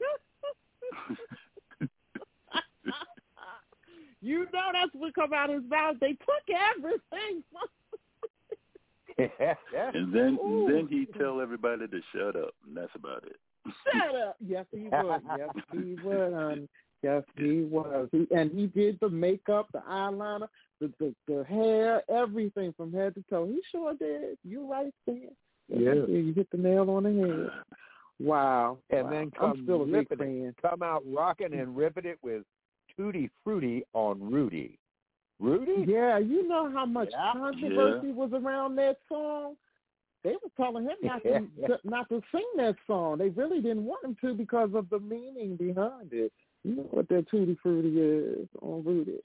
You know that's what come out of his mouth. They took everything from And then Ooh. then he tell everybody to shut up, and that's about it. Shut up. Yes, he would. Yes, he would, honey. Yes, he was. He, and he did the makeup, the eyeliner, the, the the hair, everything from head to toe. He sure did. You're right there. Yeah. You hit the nail on the head. Wow. And wow. then come I'm still a big ripping fan. it, come out rocking and ripping it with Tutti Frutti on Rudy. Rudy? Yeah, you know how much Yeah. controversy yeah. was around that song? They were telling him not to, to not to sing that song. They really didn't want him to because of the meaning behind it. You know what that Tutti Frutti is on Rudy.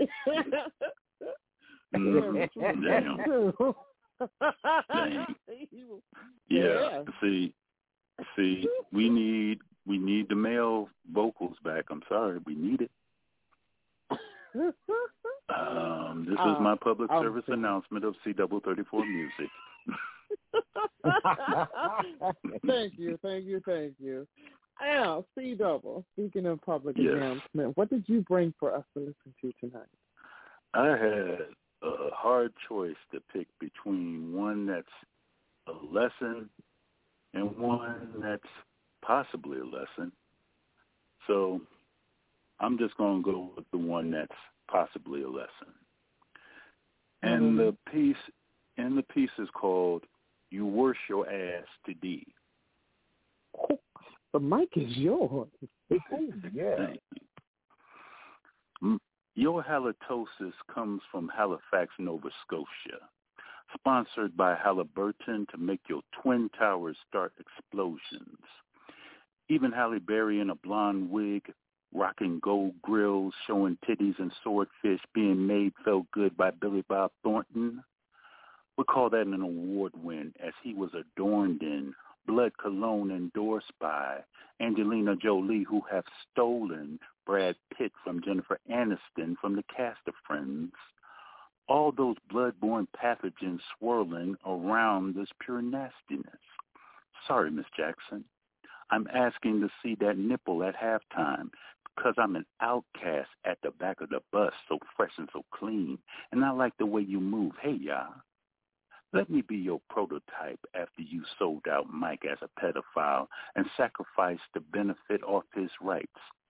Mm, damn. Damn. Yeah. Yeah. See, see, we need we need the male vocals back. I'm sorry, we need it. Um, this is my public uh, service announcement of C double thirty-four Music. Thank you, thank you, thank you. Now, C double. Speaking of public yes. announcement, what did you bring for us to listen to tonight? I had a hard choice to pick between one that's a lesson and one that's possibly a lesson. So I'm just going to go with the one that's possibly a lesson. And mm-hmm. the piece, and the piece is called You worse your ass to D. The mic is yours. Yeah. Your halitosis comes from Halifax, Nova Scotia. Sponsored by Halliburton to make your twin towers start explosions. Even Halle Berry in a blonde wig, rocking gold grills, showing titties and swordfish being made felt good by Billy Bob Thornton. We call that an award win, as he was adorned in blood cologne endorsed by Angelina Jolie, who have stolen Brad Pitt from Jennifer Aniston from the cast of Friends. All those blood-borne pathogens swirling around this pure nastiness. Sorry, Miss Jackson. I'm asking to see that nipple at halftime because I'm an outcast at the back of the bus, so fresh and so clean, and I like the way you move. Hey, y'all. Let me be your prototype after you sold out Mike as a pedophile and sacrificed the benefit off his rights.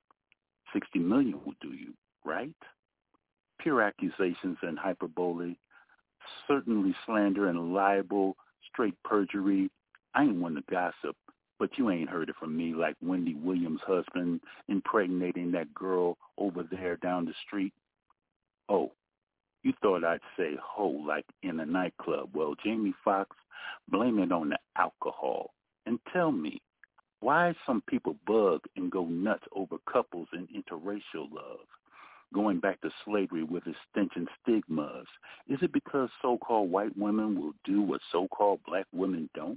Sixty million will do you, right? Pure accusations and hyperbole, certainly slander and libel, straight perjury. I ain't one to gossip, but you ain't heard it from me like Wendy Williams' husband impregnating that girl over there down the street. Oh, you thought I'd say ho like in a nightclub. Well, Jamie Foxx, blame it on the alcohol. And tell me, why some people bug and go nuts over couples in interracial love, going back to slavery with its stench and stigmas? Is it because so-called white women will do what so-called black women don't?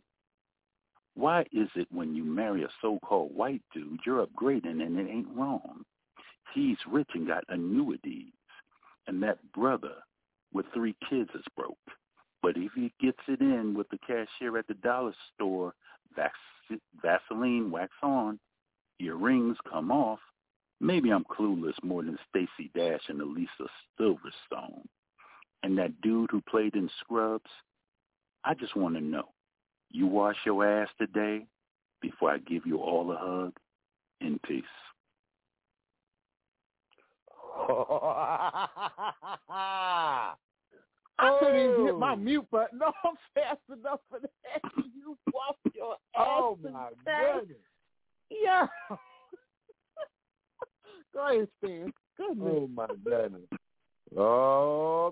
Why is it when you marry a so-called white dude, you're upgrading and it ain't wrong? He's rich and got annuities. And that brother with three kids is broke. But if he gets it in with the cashier at the dollar store, vas- Vaseline wax on, earrings come off, maybe I'm clueless more than Stacey Dash and Elisa Silverstone. And that dude who played in Scrubs, I just want to know, you wash your ass today before I give you all a hug? In peace. I couldn't even hit my mute button off fast enough for that. You walk your ass. Oh, my goodness. Yeah. Go ahead, Stan. Goodness. Oh, my goodness. Oh,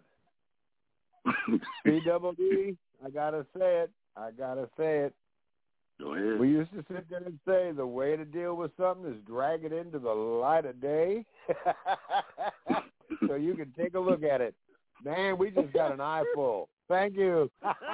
man. P double D, I got to say it. I got to say it. Go ahead. We used to sit there and say the way to deal with something is drag it into the light of day so you can take a look at it. Man, we just got an eyeful. Thank you.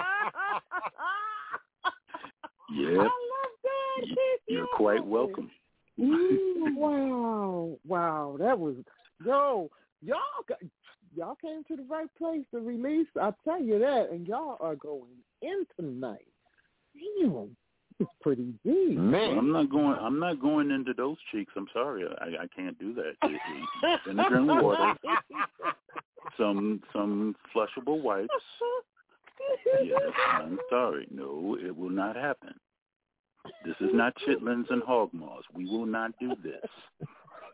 Yeah. I love that. You're quite welcome. Ooh, wow. Wow. That was, yo, y'all got, y'all came to the right place to release. I tell you that. And y'all are going in tonight. Damn. It's pretty deep. Man, well, I'm not going. I'm not going into those cheeks. I'm sorry, I, I can't do that. It, it, vinegar and water, some some flushable wipes. Yes, I'm sorry. No, it will not happen. This is not chitlins and hog maws. We will not do this.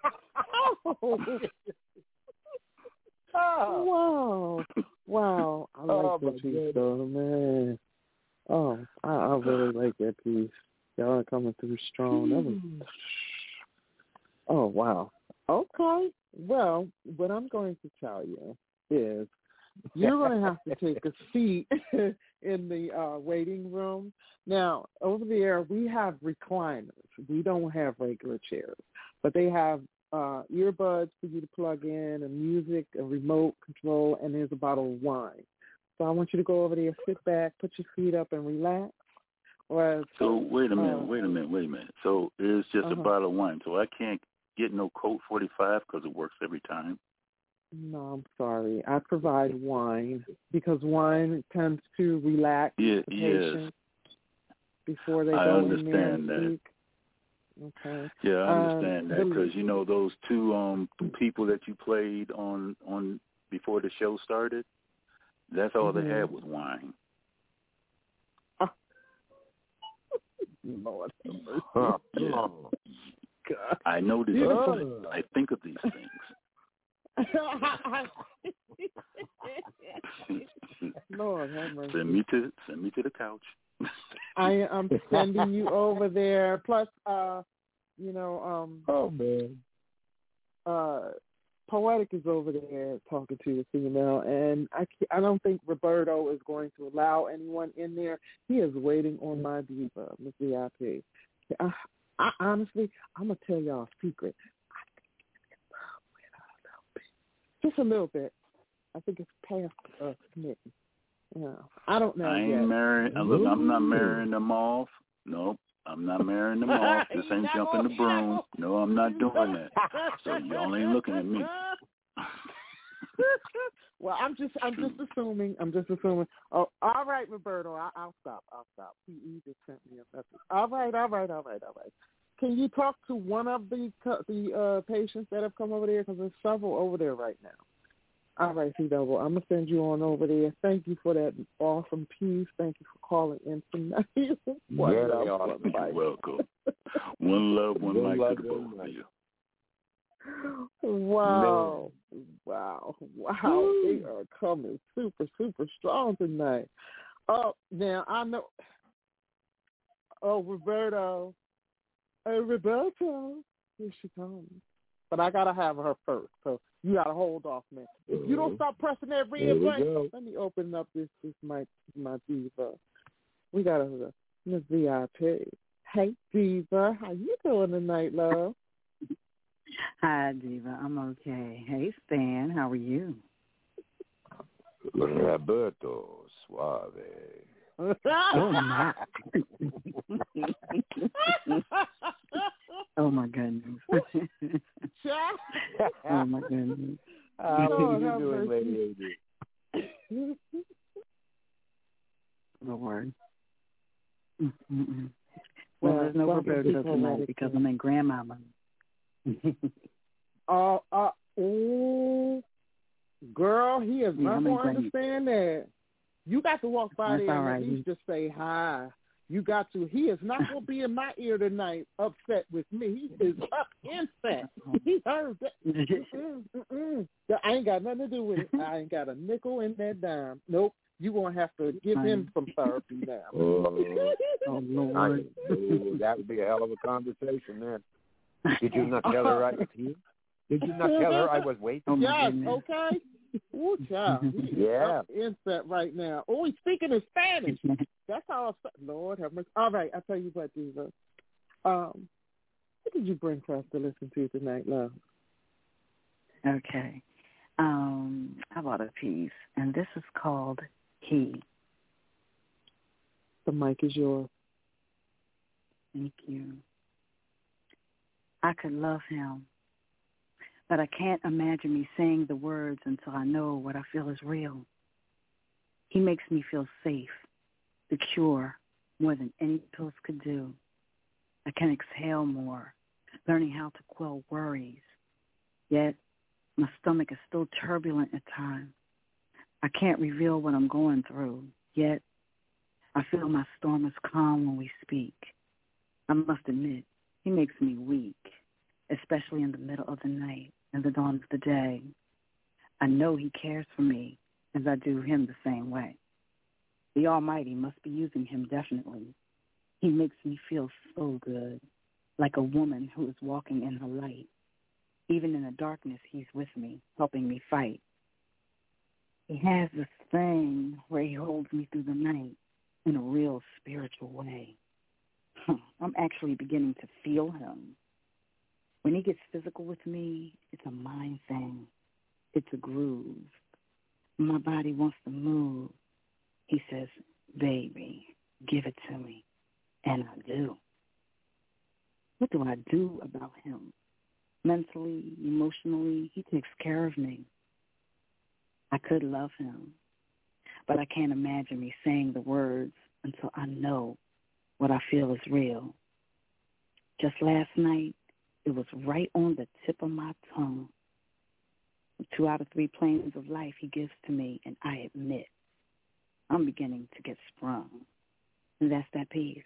Wow, wow! I like Oh, that piece, though, man. Oh, I, I really like that piece. Y'all are coming through strong. That was. Oh, wow. Okay. Well, what I'm going to tell you is you're going to have to take a seat in the uh, waiting room. Now, over there, we have recliners. We don't have regular chairs, but they have uh, earbuds for you to plug in, and music, a remote control, and there's a bottle of wine. So I want you to go over there, sit back, put your feet up, and relax. Or, so wait a minute, uh, wait a minute, wait a minute. So it's just uh-huh. a bottle of wine. So I can't get no Colt forty-five because it works every time. No, I'm sorry. I provide wine because wine tends to relax yeah, the yes. patient before they I go understand in there and that. speak. Okay. Yeah, I understand um, that because you know those two um people that you played on on before the show started. That's all mm-hmm. they had was wine. Lord have mercy. Oh, yeah. God. I know these Oh. things. I think of these things. Lord have mercy. Send me to send me to the couch. I am sending you over there. Plus, uh, you know, um, oh man, uh, Poetic is over there talking to the female, and I I don't think Roberto is going to allow anyone in there. He is waiting on my diva, Miss V I P. I, I honestly, I'm gonna tell y'all a secret. Just a little bit. I think it's past uh, commitment. Yeah, I don't know. I ain't yet. marrying. Look, I'm not marrying them off. Nope, I'm not marrying them off. This ain't jumping the broom. No, I'm not doing that. So y'all ain't looking at me. Well, I'm just, I'm just assuming. I'm just assuming. Oh, all right, Roberto. I, I'll stop. I'll stop. He, he just sent me a message. All right, all right, all right, all right. Can you talk to one of the the uh, patients that have come over there? Because there's several over there right now. All right, C Double. I'm gonna send you on over there. Thank you for that awesome piece. Thank you for calling in tonight. One Very love, awesome. one life. You're welcome. One love, one, one life love, to the both of you. Wow, Man. wow, wow! Woo. They are coming super, super strong tonight. Oh, now I know. Oh, Roberto. Hey, Roberto. Here she comes. But I gotta have her first, so you gotta hold off, man. If you don't stop pressing that red button, let me open up this this my my diva. We got a Miss V I P. Hey, diva, how you doing tonight, love? Hi, diva. I'm okay. Hey, Stan, how are you? Roberto Suave. Oh my! Oh my goodness! Oh my goodness! How are you doing, Lady A D? Lord. Mm-mm. Well, well, there's no Roberto tonight because I'm in grandmama. Oh, uh, oh, girl, he is yeah, not going to understand that. You got to walk by That's there and right. at least just say hi. You got to. He is not going to be in my ear tonight upset with me. He is upset. He heard that. Mm-mm, mm-mm. I ain't got nothing to do with it. I ain't got a nickel in that dime. Nope. You're going to have to give him some therapy now. Oh, oh Lord. I, oh, that would be a hell of a conversation then. Did you not tell her I was here? Did you not tell her I was waiting? Oh, yes, okay. Ooh, child. He yeah. is upset right now. Oh, he's speaking in Spanish. That's how I'm, Lord have mercy. All right, I'll tell you what, Diva. Um, what did you bring for us to listen to tonight, love? Okay. Um, I bought a piece, and this is called He. The mic is yours. Thank you. I could love him, but I can't imagine me saying the words until I know what I feel is real. He makes me feel safe, secure, more than any pills could do. I can exhale more, learning how to quell worries. Yet, my stomach is still turbulent at times. I can't reveal what I'm going through, yet I feel my storm is calm when we speak. I must admit, he makes me weak, especially in the middle of the night and the dawn of the day. I know he cares for me as I do him the same way. The Almighty must be using him definitely. He makes me feel so good, like a woman who is walking in her light. Even in the darkness, he's with me, helping me fight. He has this thing where he holds me through the night in a real spiritual way. I'm actually beginning to feel him. When he gets physical with me, it's a mind thing. It's a groove. My body wants to move. He says, baby, give it to me. And I do. What do I do about him? Mentally, emotionally, he takes care of me. I could love him, but I can't imagine me saying the words until I know what I feel is real. Just last night, it was right on the tip of my tongue. Two out of three planes of life he gives to me, and I admit, I'm beginning to get sprung. And that's that piece.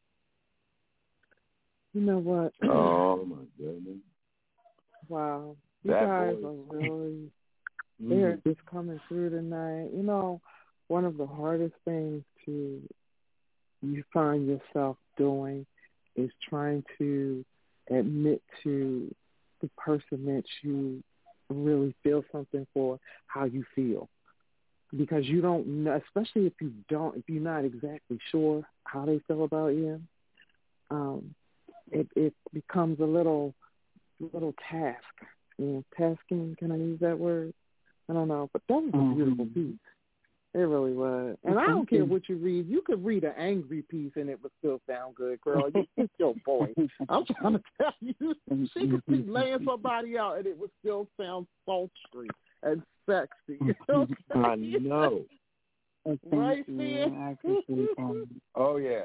You know what? Oh, my goodness. Wow. You That guys voice. are really, Mhm. they're just coming through tonight. You know, one of the hardest things to you find yourself doing is trying to admit to the person that you really feel something for how you feel. Because you don't know, especially if you don't, if you're not exactly sure how they feel about you, um, it, it becomes a little, little task. You know, tasking, can I use that word? I don't know, but that was a Mm-hmm. beautiful piece. It really was. And I don't care what you read. You could read an angry piece and it would still sound good, girl. You keep your voice. I'm trying to tell you, she could be laying somebody out and it would still sound sultry and sexy. Okay? I know. Right, you. Sid? I appreciate that. Oh, yeah.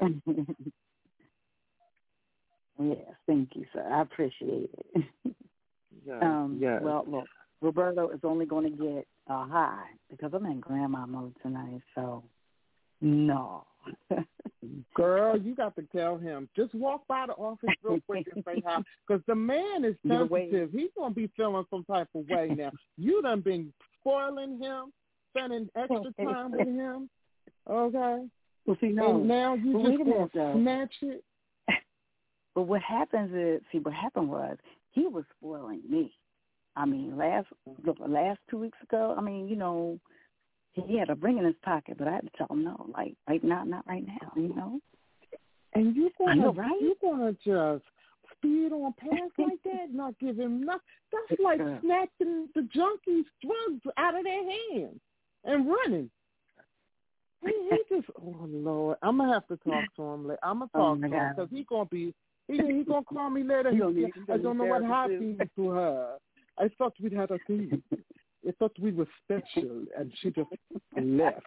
Yes, thank you, sir. I appreciate it. Yes, um, yes. Well, look, Roberto is only going to get a high because I'm in grandma mode tonight, so no. Girl, you got to tell him. Just walk by the office real quick and say hi. Because the man is sensitive. He's going to be feeling some type of way now. You done been spoiling him, spending extra time with him. Okay? Well, see, no. And now you well, just going to snatch it. But what happens is, see, what happened was he was spoiling me. I mean, last look, last two weeks ago, I mean, you know, he had a ring in his pocket, but I had to tell him no, like right now, not right now, you know. And you I gonna know, right? you gonna just speed on past like that, not give him nothing. That's like Girl. snatching the junkies' drugs out of their hands and running. He, he just, oh Lord, I'm gonna have to talk to him. Later. I'm gonna talk Oh, my to him God. because he gonna be, he he gonna call me later. He He, gonna need- he I gonna don't know need what therapy, happened to her. I thought we had a thing. I thought we were special, and she just left.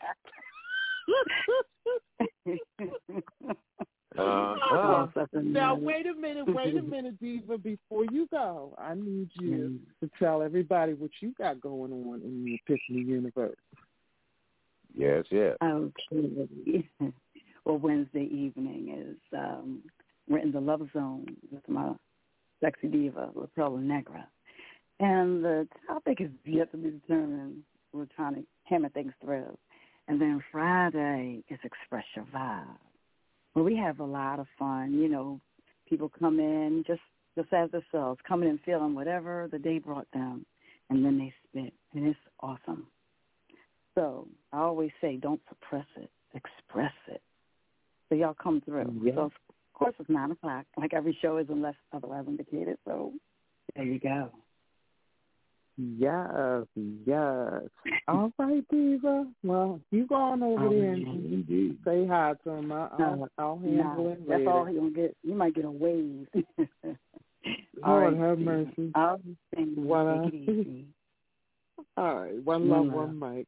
Uh-huh. Now, wait a minute, wait a minute, Diva. Before you go, I need you to tell everybody what you got going on in the Epiphany universe. Yes, yes. Okay. Well, Wednesday evening is um, we're in the Love Zone with my sexy diva, La Perla Negra. And the topic is yet to be determined. We're trying to hammer things through. And then Friday is Express Your Vibe, where we have a lot of fun. You know, people come in just, just as themselves, coming and feeling whatever the day brought them, and then they spit. And it's awesome. So I always say, don't suppress it, express it. So y'all come through. Yeah. So, of course, it's nine o'clock, like every show is unless otherwise indicated. So there you go. Yes, yes. All right, Diva. Well, you go on over Oh, there and indeed. say hi to him. I'll, No, I'll handle no, it that's later. all he'll get. You might get a wave. All Lord right, have Steve. mercy. I'll be saying One, take it easy. all right, one One love, love. one mic.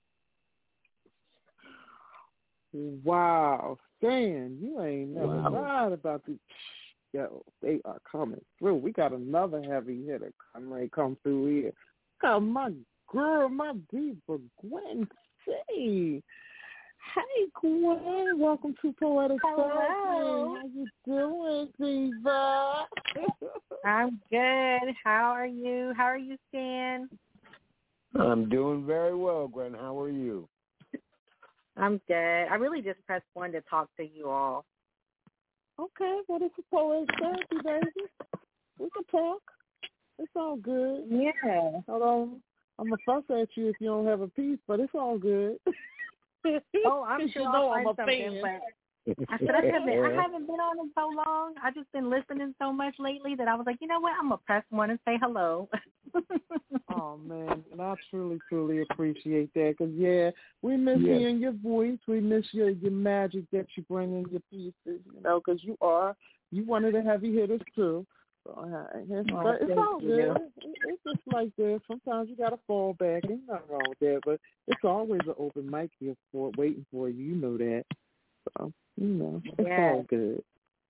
Wow, Stan, you ain't never Wow. lied about the. Yo, they are coming through. We got another heavy hitter coming come through here. Got my girl, my diva, Gwen C. Hey, Gwen, welcome to Poetic Hello. Thursday. How you doing, diva? I'm good. How are you? How are you, Stan? I'm doing very well, Gwen. How are you? I'm good. I really just pressed one to talk to you all. Okay, well, it's a Poetic Thursday, baby. We can talk. It's all good. Yeah. Hold on. I'm going to fuss at you if you don't have a piece, but it's all good. Oh, I'm sure you I'll know find I'm a something, fan. but I said I haven't, I haven't been on in so long. I've just been listening so much lately that I was like, you know what? I'm going to press one and say hello. Oh, man, and I truly, truly appreciate that because, yeah, we miss Yes. hearing your voice. We miss your, your magic that you bring in your pieces, you know, because you are, you one of the heavy hitters, too. So, uh, it's, Oh, but it's thank all you. good. It, it's just like that. Sometimes you got to fall back. Ain't nothing wrong with that, but it's always an open mic here for waiting for you. You know that. So, you know, it's Yeah. all good.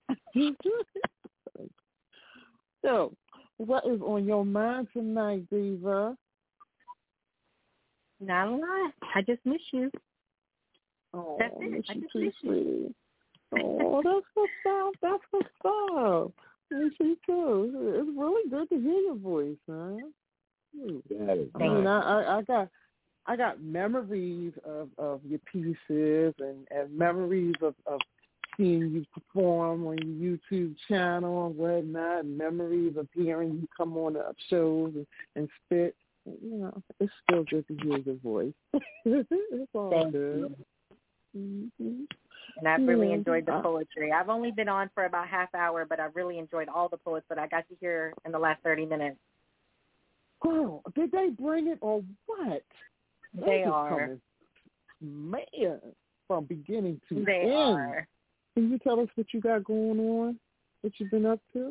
So, what is on your mind tonight, Diva? Not a lot. I just miss you. Oh, That's it. miss I you just too, miss you. sweetie. Oh, that's what's up. That's what's up. Miss you too. It's really good to hear your voice, man. That is I mean, nice. I, I, I got I got memories of, of your pieces and, and memories of, of seeing you perform on your YouTube channel and whatnot, and memories of hearing you come on the shows and, and spit. You know, it's still good to hear your voice. It's all Thank good. you. Mm-hmm. And I've really Yeah. enjoyed the poetry. I've only been on for about half hour, but I've really enjoyed all the poets that I got to hear in the last thirty minutes. Girl, did they bring it or what? They just are. Coming, man, from beginning to They end. are. Can you tell us what you got going on, what you've been up to?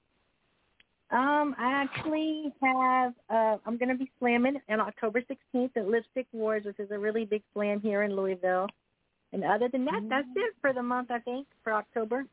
Um, I actually have, uh, I'm going to be slamming on October sixteenth at Lipstick Wars, which is a really big slam here in Louisville. And other than that, that's it for the month, I think, for October.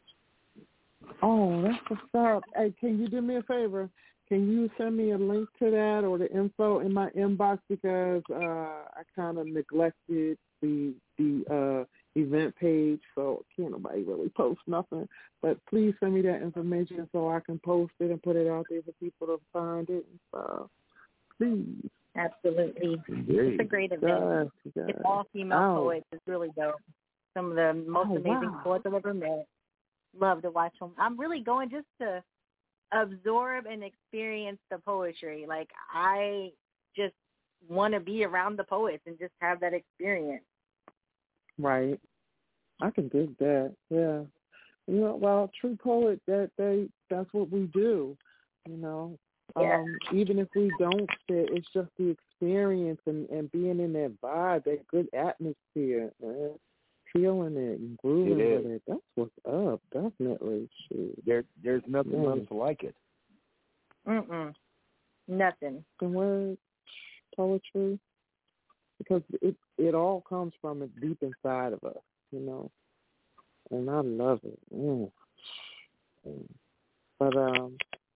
Oh, that's what's up. Hey, can you do me a favor? Can you send me a link to that or the info in my inbox, because uh, I kind of neglected the the uh, event page, so can't nobody really post nothing. But please send me that information so I can post it and put it out there for people to find it and stuff. Please. Absolutely. Indeed. It's a great event. Yes, yes. It's all female Oh. poets. It's really dope. Some of the most Oh, amazing wow. poets I've ever met. Love to watch them. I'm really going just to absorb and experience the poetry. Like, I just want to be around the poets and just have that experience. Right. I can dig that. Yeah. You know, well, True Poet, that they that's what we do. You know, Yeah. um, even if we don't fit, it's just the experience and, and being in that vibe, that good atmosphere, man. Feeling it and grooving It with is. it. That's what's up. Definitely. Shoot. There, there's nothing Yeah. else like it. Mm-mm. Nothing. The word poetry, because it it all comes from it deep inside of us, you know. And I love it. Mm. Mm. But um,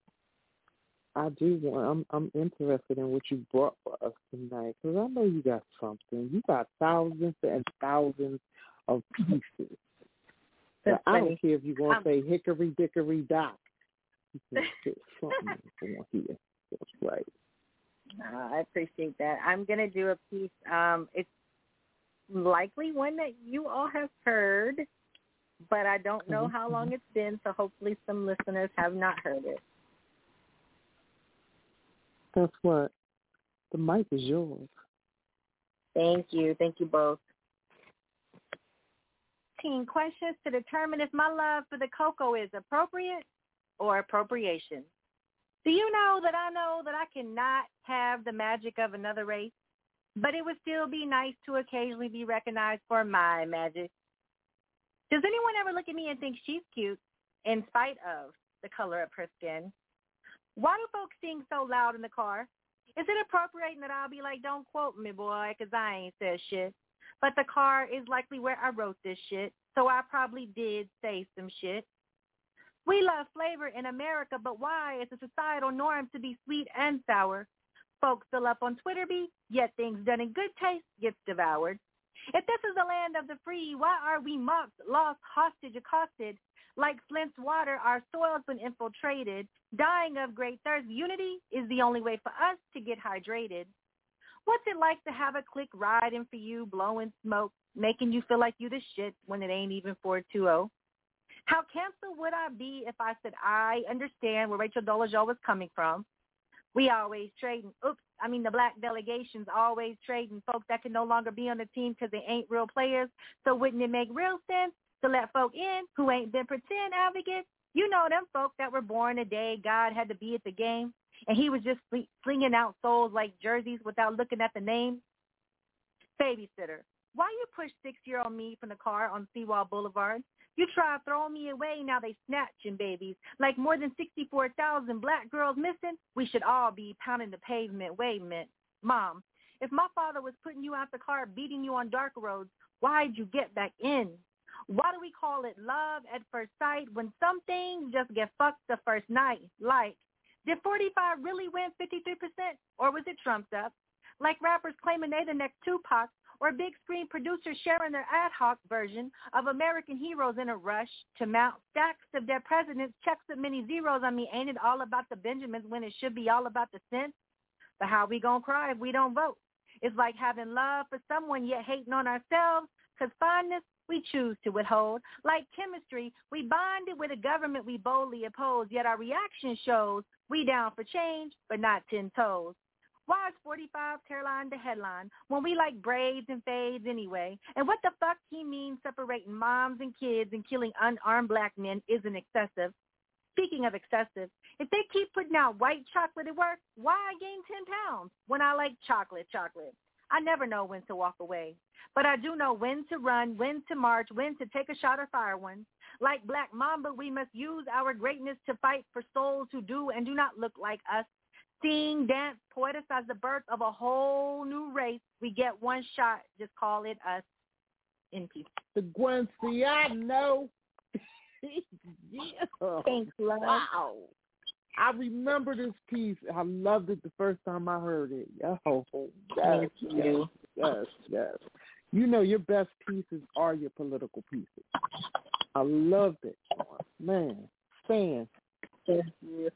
I do want. I'm I'm interested in what you brought for us tonight, because I know you got something. You got thousands and thousands of pieces. That's I funny. don't care if you're gonna Um, say hickory dickory dock. You can get something on here. That's right. Uh, I appreciate that. I'm going to do a piece. Um, it's likely one that you all have heard, but I don't know how long it's been, so hopefully some listeners have not heard it. That's what. The mic is yours. Thank you. Thank you both. Teen questions to determine if my love for the cocoa is appropriate or appropriation. Do you know that I know that I cannot have the magic of another race, but it would still be nice to occasionally be recognized for my magic? Does anyone ever look at me and think she's cute in spite of the color of her skin? Why do folks sing so loud in the car? Is it appropriating that I'll be like, don't quote me, boy, because I ain't said shit? But the car is likely where I wrote this shit, so I probably did say some shit. We love flavor in America, but why is a societal norm to be sweet and sour? Folks still up on Twitter be, yet things done in good taste gets devoured. If this is the land of the free, why are we mocked, lost, hostage, accosted? Like Flint's water, our soil's been infiltrated. Dying of great thirst, unity is the only way for us to get hydrated. What's it like to have a clique riding for you, blowing smoke, making you feel like you the shit when it ain't even four two oh? How canceled would I be if I said I understand where Rachel Dolezal was coming from? We always trading. Oops, I mean the black delegations always trading folks that can no longer be on the team because they ain't real players. So wouldn't it make real sense to let folk in who ain't been pretend advocates? You know them folk that were born a day God had to be at the game, and he was just sl- slinging out souls like jerseys without looking at the name. Babysitter, why you push six-year-old me from the car on Seawall Boulevard? You try throwing me away, now they snatching babies. Like more than sixty-four thousand black girls missing, we should all be pounding the pavement. Wait a minute. Mom, if my father was putting you out the car, beating you on dark roads, why'd you get back in? Why do we call it love at first sight when some things just get fucked the first night? Like, did forty-five really win fifty-three percent, or was it trumped up? Like rappers claiming they the next Tupac, or big screen producers sharing their ad hoc version of American heroes in a rush to mount stacks of their presidents, checks with many zeros. I mean, ain't it all about the Benjamins when it should be all about the cents? But how we gonna cry if we don't vote? It's like having love for someone yet hating on ourselves, because fondness we choose to withhold. Like chemistry, we bonded with a government we boldly oppose, yet our reaction shows we down for change, but not ten toes. Why is forty-five Caroline the headline when we like braids and fades anyway? And what the fuck he means separating moms and kids and killing unarmed black men isn't excessive. Speaking of excessive, if they keep putting out white chocolate at work, why I gain ten pounds when I like chocolate chocolate? I never know when to walk away. But I do know when to run, when to march, when to take a shot or fire one. Like Black Mamba, we must use our greatness to fight for souls who do and do not look like us. Sing, dance, poeticize the birth of a whole new race. We get one shot, just call it us. In peace. The Gwenciano. Yeah. Thanks, love. Wow. I remember this piece. I loved it the first time I heard it. Oh, yes, Thank yes, you. yes, yes. You know your best pieces are your political pieces. I loved it. Man, fan. Thank you.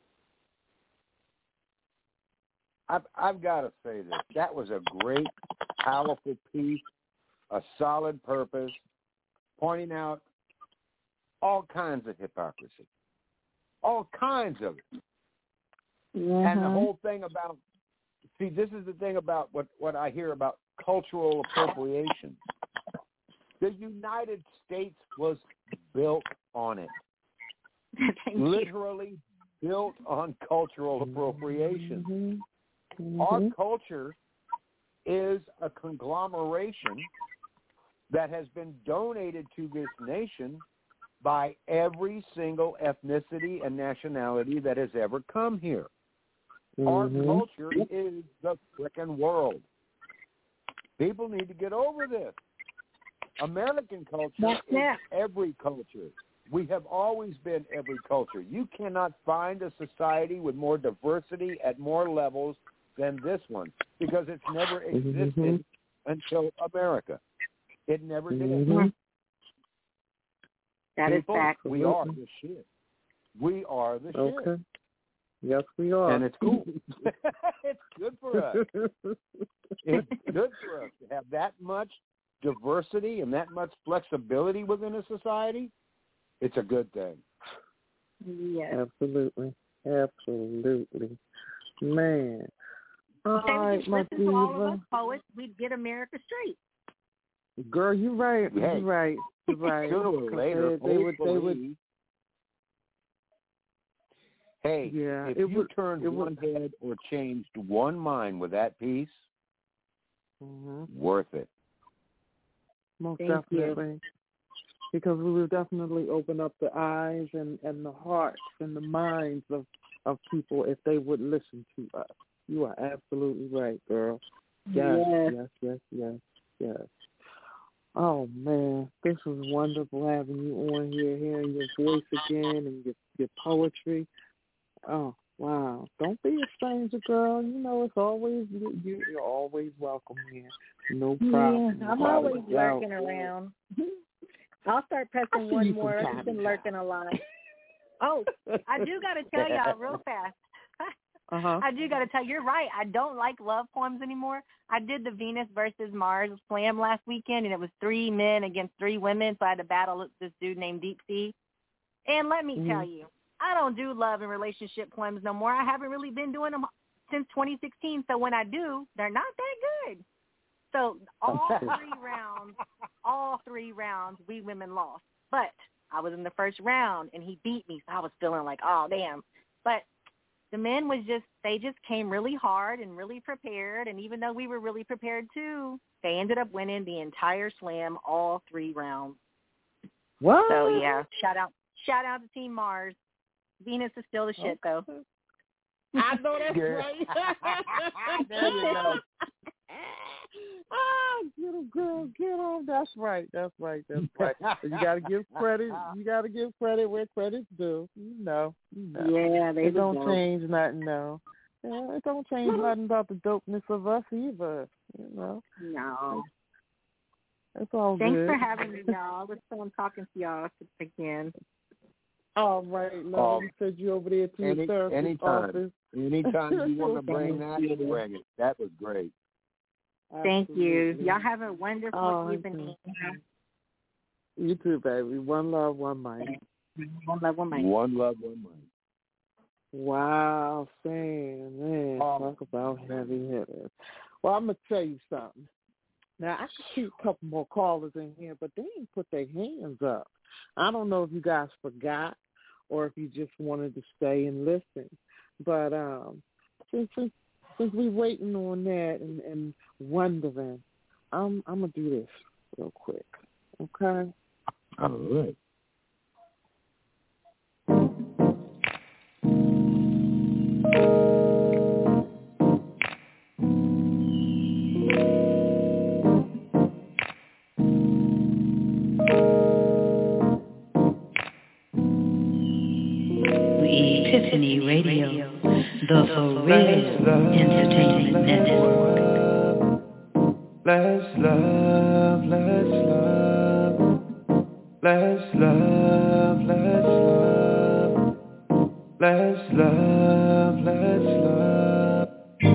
I've, I've got to say this. That was a great, powerful piece, a solid purpose, pointing out all kinds of hypocrisy, all kinds of it. Mm-hmm. And the whole thing about, see, this is the thing about what, what I hear about cultural appropriation. The United States was built on it. Literally built on cultural appropriation. Mm-hmm. Mm-hmm. Our culture is a conglomeration that has been donated to this nation by every single ethnicity and nationality that has ever come here. Mm-hmm. Our culture is the frickin' world. People need to get over this. American culture That's is it. every culture. We have always been every culture. You cannot find a society with more diversity at more levels than this one, because it's never existed mm-hmm. until America. It never mm-hmm. did. That People, is fact. We are the shit. We are the okay. shit. Yes, we are. And it's cool. It's good for us. It's good for us to have that much diversity and that much flexibility within a society. It's a good thing. Yes. Absolutely. Absolutely. Man. All they would right, just my listen to all of diva. us poets, we'd get America straight. Girl, you're right. Hey. You're right. You're right. Sooner or later, they, they would. They would. Hey, yeah, if it you would, turned it one would, head or changed one mind with that piece, mm-hmm. worth it. Most Thank definitely. You. Because we will definitely open up the eyes and, and the hearts and the minds of, of people if they would listen to us. You are absolutely right, girl. Yes, yes, yes, yes, yes, yes. Oh, man, this was wonderful having you on here, hearing your voice again and your, your poetry. Oh, wow. Don't be a stranger, girl. You know, it's always, you, you're always welcome here. No problem. Yeah, I'm always lurking around. I'll start pressing one more. I've been lurking a lot. Oh, I do got to tell y'all real fast. Uh-huh. I do got to tell you, you're right. I don't like love poems anymore. I did the Venus versus Mars slam last weekend, and it was three men against three women, so I had to battle this dude named Deep Sea. And let me mm-hmm. tell you, I don't do love and relationship poems no more. I haven't really been doing them since twenty sixteen, so when I do, they're not that good. So all three rounds, all three rounds, we women lost. But I was in the first round, and he beat me, so I was feeling like, oh, damn. But the men was just, they just came really hard and really prepared, and even though we were really prepared too, they ended up winning the entire slam, all three rounds. What? So, yeah, shout out shout out to Team Mars. Venus is still the shit, though. I know that's right. There you go. Ah, get him, girl, get him. That's right. That's right. That's right. You got to give credit. You got to give credit where credit's due. You know. You know. Yeah, they it don't go. change nothing. No. Yeah, it don't change nothing about the dopeness of us either. You know. No. It's all Thanks good. for having me, y'all. It was fun talking to y'all again. All right, love. Um, you said you over there to any, your therapist anytime. office. Anytime you want to bring that, bring it. That was great. Thank Absolutely. you. Y'all have a wonderful oh, evening. You too, baby. One love, one mind. One love, one mind. One love, one mind. Wow, Sam, man, um, talk about heavy hitters. Well, I'm going to tell you something. Now, I could see a couple more callers in here, but they didn't put their hands up. I don't know if you guys forgot or if you just wanted to stay and listen. But um, since, since, since we're waiting on that and, and wondering, I'm, I'm going to do this real quick, okay? All right. Tiffany Radio, the For Real Entertainment Network. Let's love, let's love, let's love, let's love, let's love, let's love.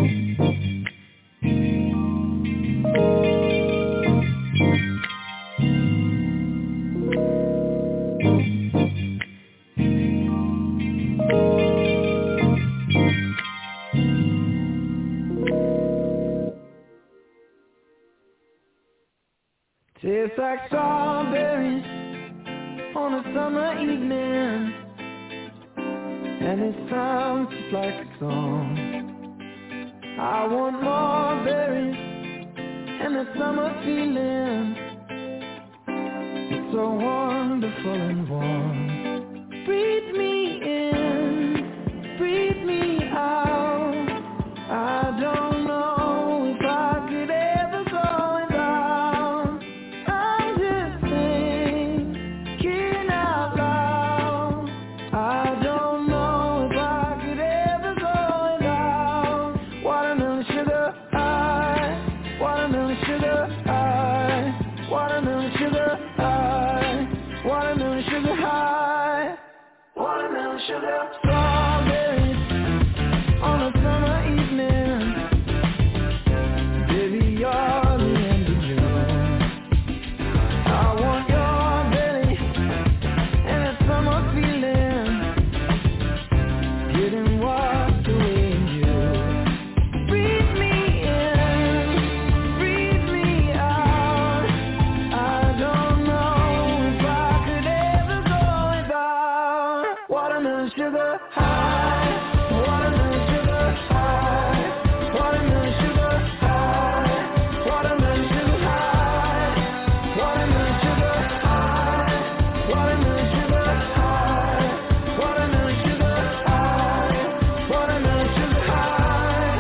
Tastes like strawberries on a summer evening, and it sounds just like a song. I want more berries and a summer feeling. It's so wonderful and warm. Breathe me in, breathe me out. I don't know if I could ever go without. I'm just thinking out loud. I don't know if I could ever go without. Watermelon sugar high, watermelon sugar high, watermelon sugar high, watermelon sugar high, watermelon sugar. Strawberries on a summer evening. Baby, you're the end of June. I want your belly and a summer feeling, getting washed away in you. Breathe me in, breathe me out. I don't know if I could ever go without. Watermelon sugar high, watermelon sugar high, watermelon sugar high, watermelon sugar high, watermelon sugar high, watermelon sugar high, watermelon sugar high, watermelon sugar high.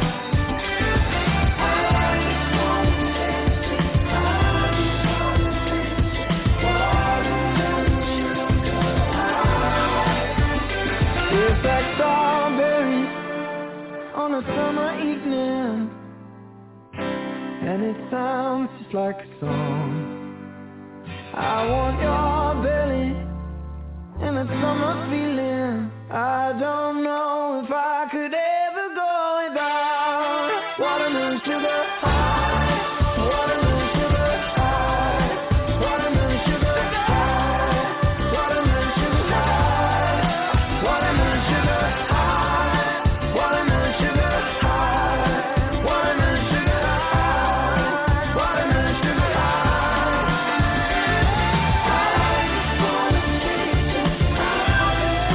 It's like strawberries on a summer evening, and it sounds just like a song. I want your belly and a summer feeling. I don't know if I could ever go without. Watermelon sugar high, watermelon sugar high, watermelon sugar high, watermelon sugar high, watermelon sugar high, watermelon sugar high, watermelon sugar high, watermelon sugar high.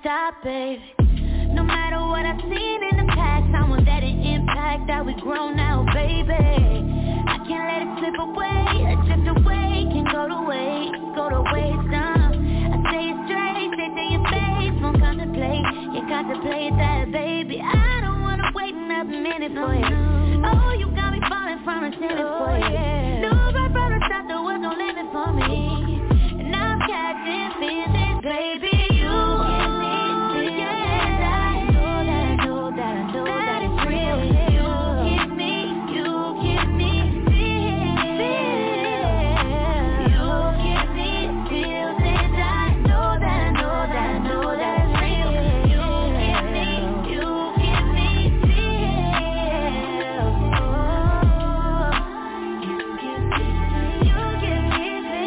stop, baby. No matter what I've seen in the past, I want that an impact that we grown now, baby. I can't let it slip away, drift away, can go to waste, go to waste, uh. I say it straight, say to your face, won't contemplate, you contemplate that, baby. I don't wanna wait another minute for you. Oh, you got me falling from a ceiling for you. No right from the top, the world don't let it for me. And I'm catching feelings, baby. You give me feelings, I know that, I know that, I know that it's real. You give me, you give me feelings. You give me feelings, I know that, I know that, I know that it's real. You give me, you give me feelings. Oh, you give me, you give me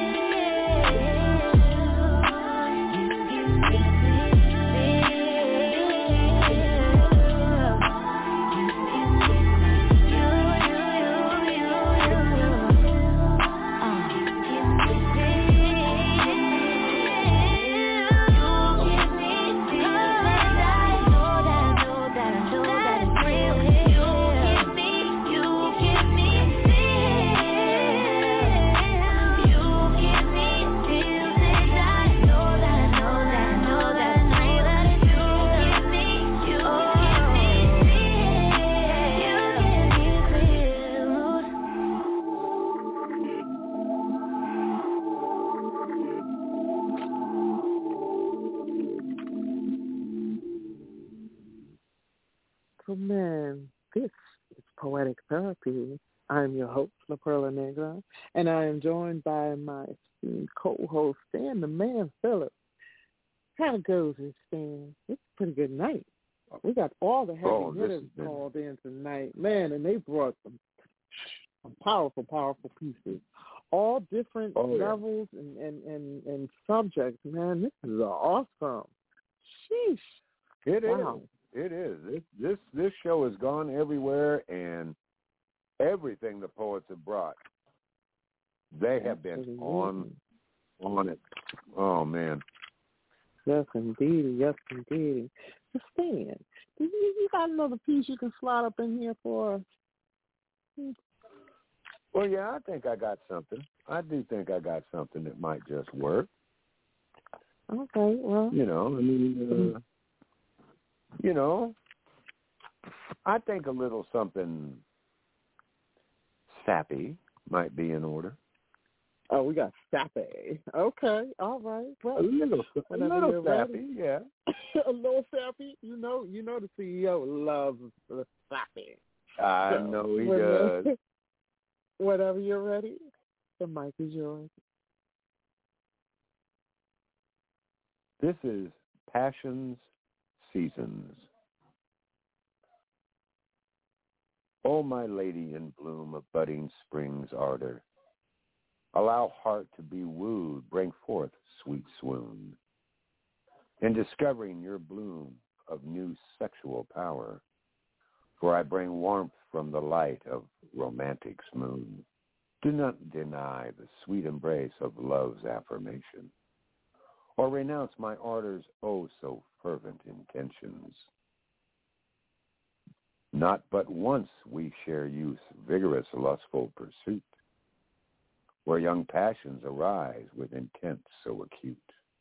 So, man, this is Poetic Therapy. I'm your host, La Perla Negra, and I am joined by my esteemed co-host, Stan the Man Phillips. How it goes, Stan? It's a pretty good night. We got all the heavy Oh, this hitters has been- called in tonight. Man, and they brought some, some powerful, powerful pieces. All different Oh, yeah. levels and, and, and, and subjects. Man, this is awesome. Sheesh. It is. Wow. It is. This this this show has gone everywhere, and everything the poets have brought, they have been Absolutely. on on it. Oh man. Yes, indeed. Yes, indeed. So, Stan, you, you got another piece you can slide up in here for us? Well, yeah, I think I got something. I do think I got something that might just work. Okay, well. You know, I mean, uh, you know, I think a little something sappy might be in order. Oh, we got sappy. Okay, all right. Well, A little, a whenever little you're sappy, ready. yeah. A little sappy. You know, you know the C E O loves the sappy. I So, know he whenever- does. Whenever you're ready, the mic is yours. This is Passion's Seasons. O my lady in bloom of budding spring's ardor, allow heart to be wooed, bring forth sweet swoon. In discovering your bloom of new sexual power, for I bring warmth from the light of romantic's moon. Do not deny the sweet embrace of love's affirmation, or renounce my ardor's oh so fervent intentions. Not but once we share youth's vigorous lustful pursuit, where young passions arise with intent so acute.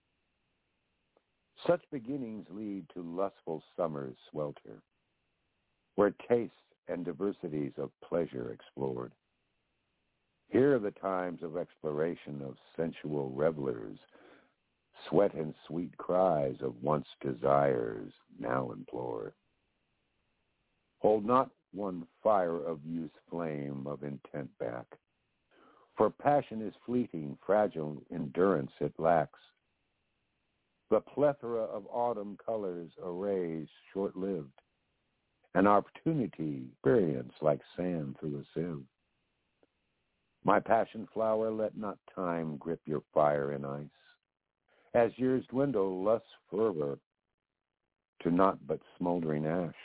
Such beginnings lead to lustful summer's swelter, where tastes and diversities of pleasure explored. Here are the times of exploration of sensual revelers, sweat and sweet cries of once desires now implored. Hold not one fire of youth's flame of intent back, for passion is fleeting, fragile endurance it lacks. The plethora of autumn colors arrays short-lived, an opportunity experience like sand through a sieve. My passion flower, let not time grip your fire in ice. As years dwindle, lust's fervor to naught but smoldering ash.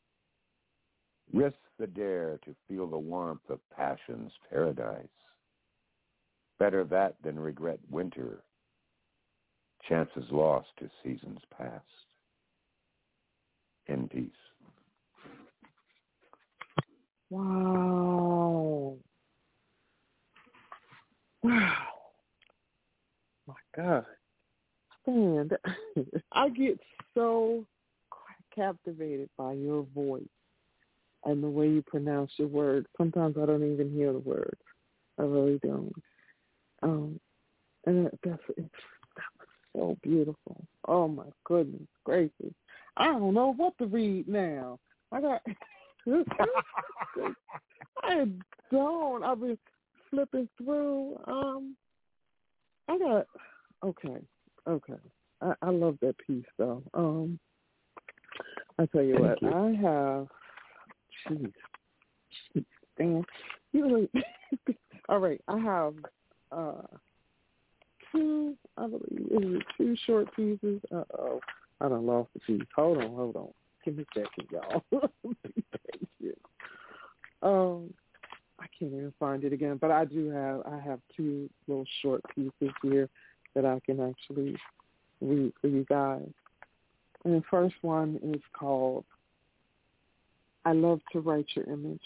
Risk the dare to feel the warmth of passion's paradise. Better that than regret winter, chances lost to seasons past. and peace. Wow. Wow. My God. Stan, I get so captivated by your voice and the way you pronounce your words. Sometimes I don't even hear the words. I really don't. Um, and that's it's, that was so beautiful. Oh my goodness gracious! I don't know what to read now. I got. I don't. I've been flipping through. Um, I got. Okay. Okay. I, I love that piece though. Um, I tell you Thank what. you. I have. Jeez. Jeez. Damn. You really. All right. I have. Uh, two. I believe is it two short pieces. Uh oh. I done lost the piece. Hold on. Hold on. Give me a second, y'all. Be patient. Um, I can't even find it again, but I do have I have two little short pieces here that I can actually read for you guys. And the first one is called "I Love to Write Your Image."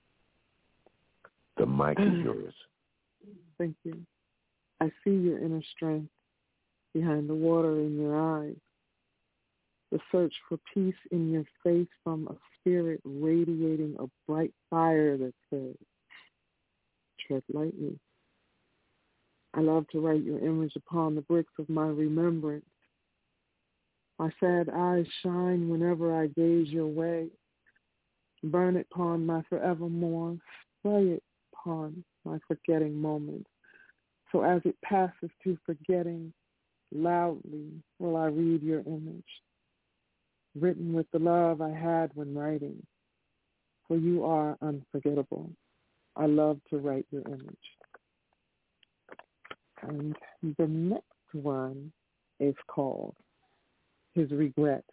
The mic is yours. Thank you. I see your inner strength behind the water in your eyes. The search for peace in your face from a spirit radiating a bright fire that says, tread lightly. I love to write your image upon the bricks of my remembrance. My sad eyes shine whenever I gaze your way. Burn it upon my forevermore. Spray it upon my forgetting moments. So as it passes to forgetting, loudly will I read your image, written with the love I had when writing. For you are unforgettable. I love to write your image. And the next one is called His Regret.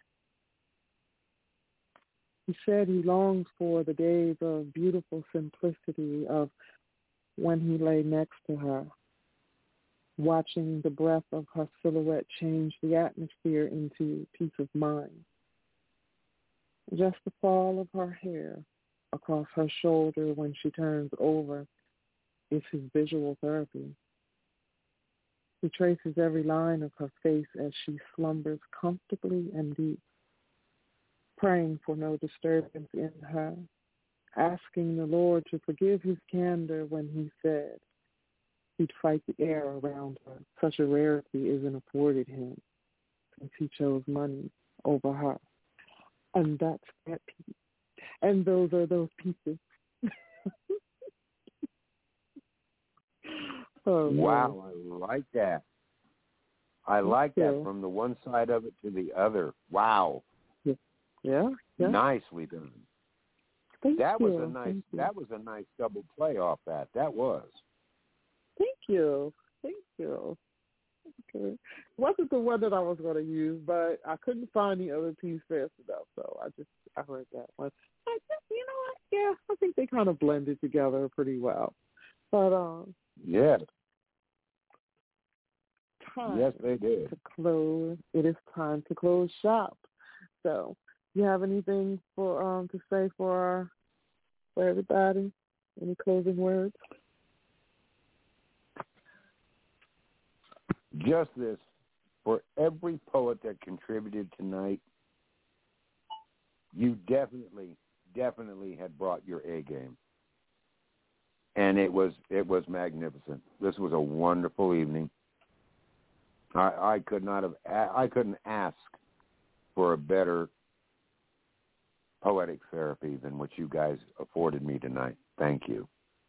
He said he longs for the days of beautiful simplicity of when he lay next to her, watching the breath of her silhouette change the atmosphere into peace of mind. Just the fall of her hair across her shoulder when she turns over is his visual therapy. He traces every line of her face as she slumbers comfortably and deep, praying for no disturbance in her, asking the Lord to forgive his candor when he said he'd fight the air around her. Such a rarity isn't afforded him since he chose money over her. And that's that piece. And those are those pieces. Oh, wow, man. I like that. I like Thank that you. from the one side of it to the other. Wow. Yeah, yeah. yeah. Nicely done. Thank that you. was a nice Thank you. that was a nice double play off that. That was. Thank you. Thank you. Okay. It wasn't the one that I was going to use, but I couldn't find the other piece fast enough, so I just I heard that one. I just, you know what? Yeah, I think they kind of blended together pretty well. But um, yeah, time yes, they did. to close. It is time to close shop. So, you have anything for um to say for our, for everybody? Any closing words? Just this, for every poet that contributed tonight, you definitely, definitely had brought your A game. And it was it was magnificent. This was a wonderful evening. I, I could not have I couldn't ask for a better poetic therapy than what you guys afforded me tonight. Thank you.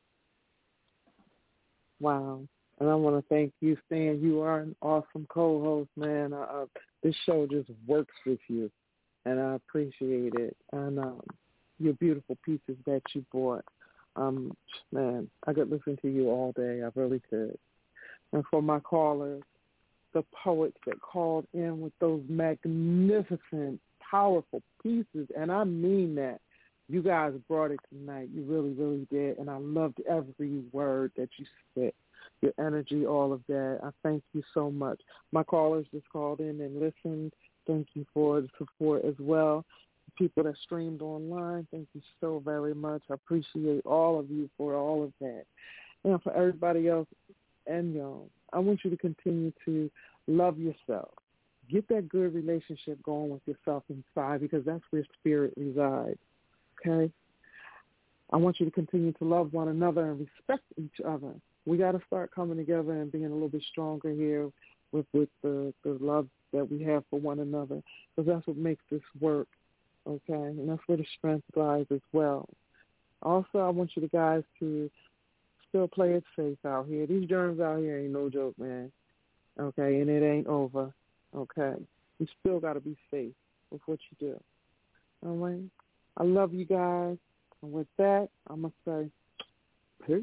Wow. And I want to thank you, Stan. You are an awesome co-host, man. Uh, this show just works with you, and I appreciate it. And um, your beautiful pieces that you brought. Um, man, I could listen to you all day. I really could. And for my callers, the poets that called in with those magnificent, powerful pieces, and I mean that. You guys brought it tonight. You really, really did. And I loved every word that you said. Your energy, all of that. I thank you so much. My callers just called in and listened. Thank you for the support as well. people that streamed online, thank you so very much. I appreciate all of you for all of that. And for everybody else and y'all, I want you to continue to love yourself. Get that good relationship going with yourself inside, because that's where spirit resides, okay? I want you to continue to love one another and respect each other. We got to start coming together and being a little bit stronger here with, with the, the love that we have for one another, because that's what makes this work, okay? And that's where the strength lies as well. Also, I want you guys to still play it safe out here. These germs out here ain't no joke, man, okay? And it ain't over, okay? You still got to be safe with what you do, all right? I love you guys. And with that, I'm going to say peace.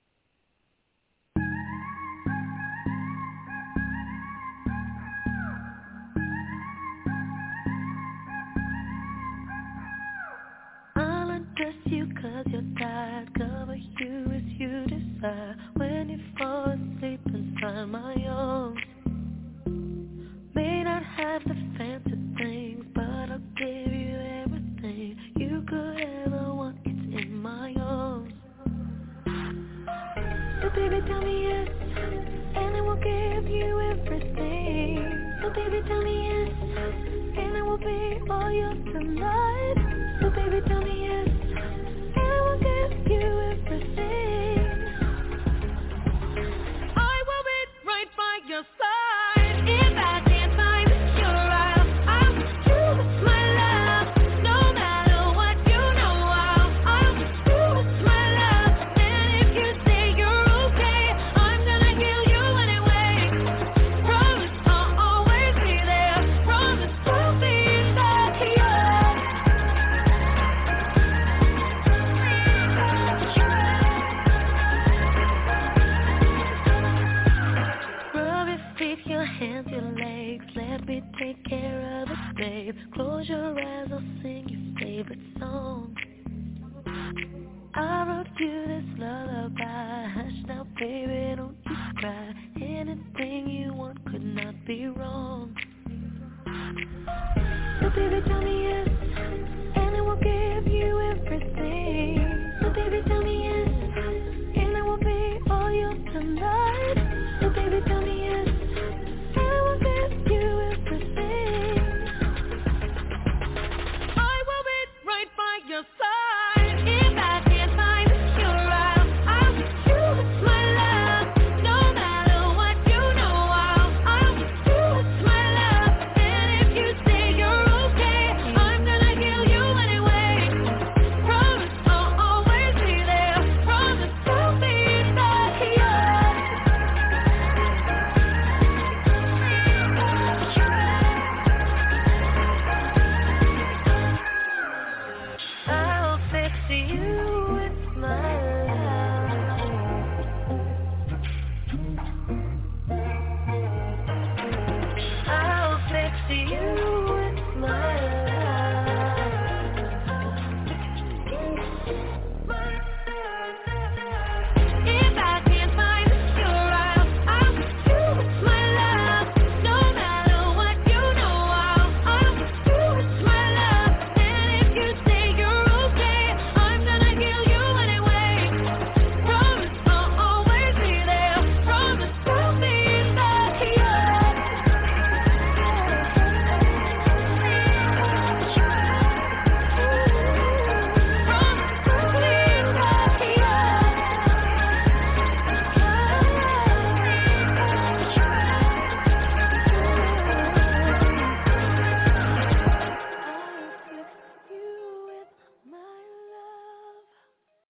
I'll undress you 'cause you're tired. Cover you as you decide. When you fall asleep inside my arms, may not have the fancy things, but I'll give you everything you could ever want. It's in my arms. So baby, tell me yes, and I will give you everything. So baby, tell me yes, and I will be all yours tonight.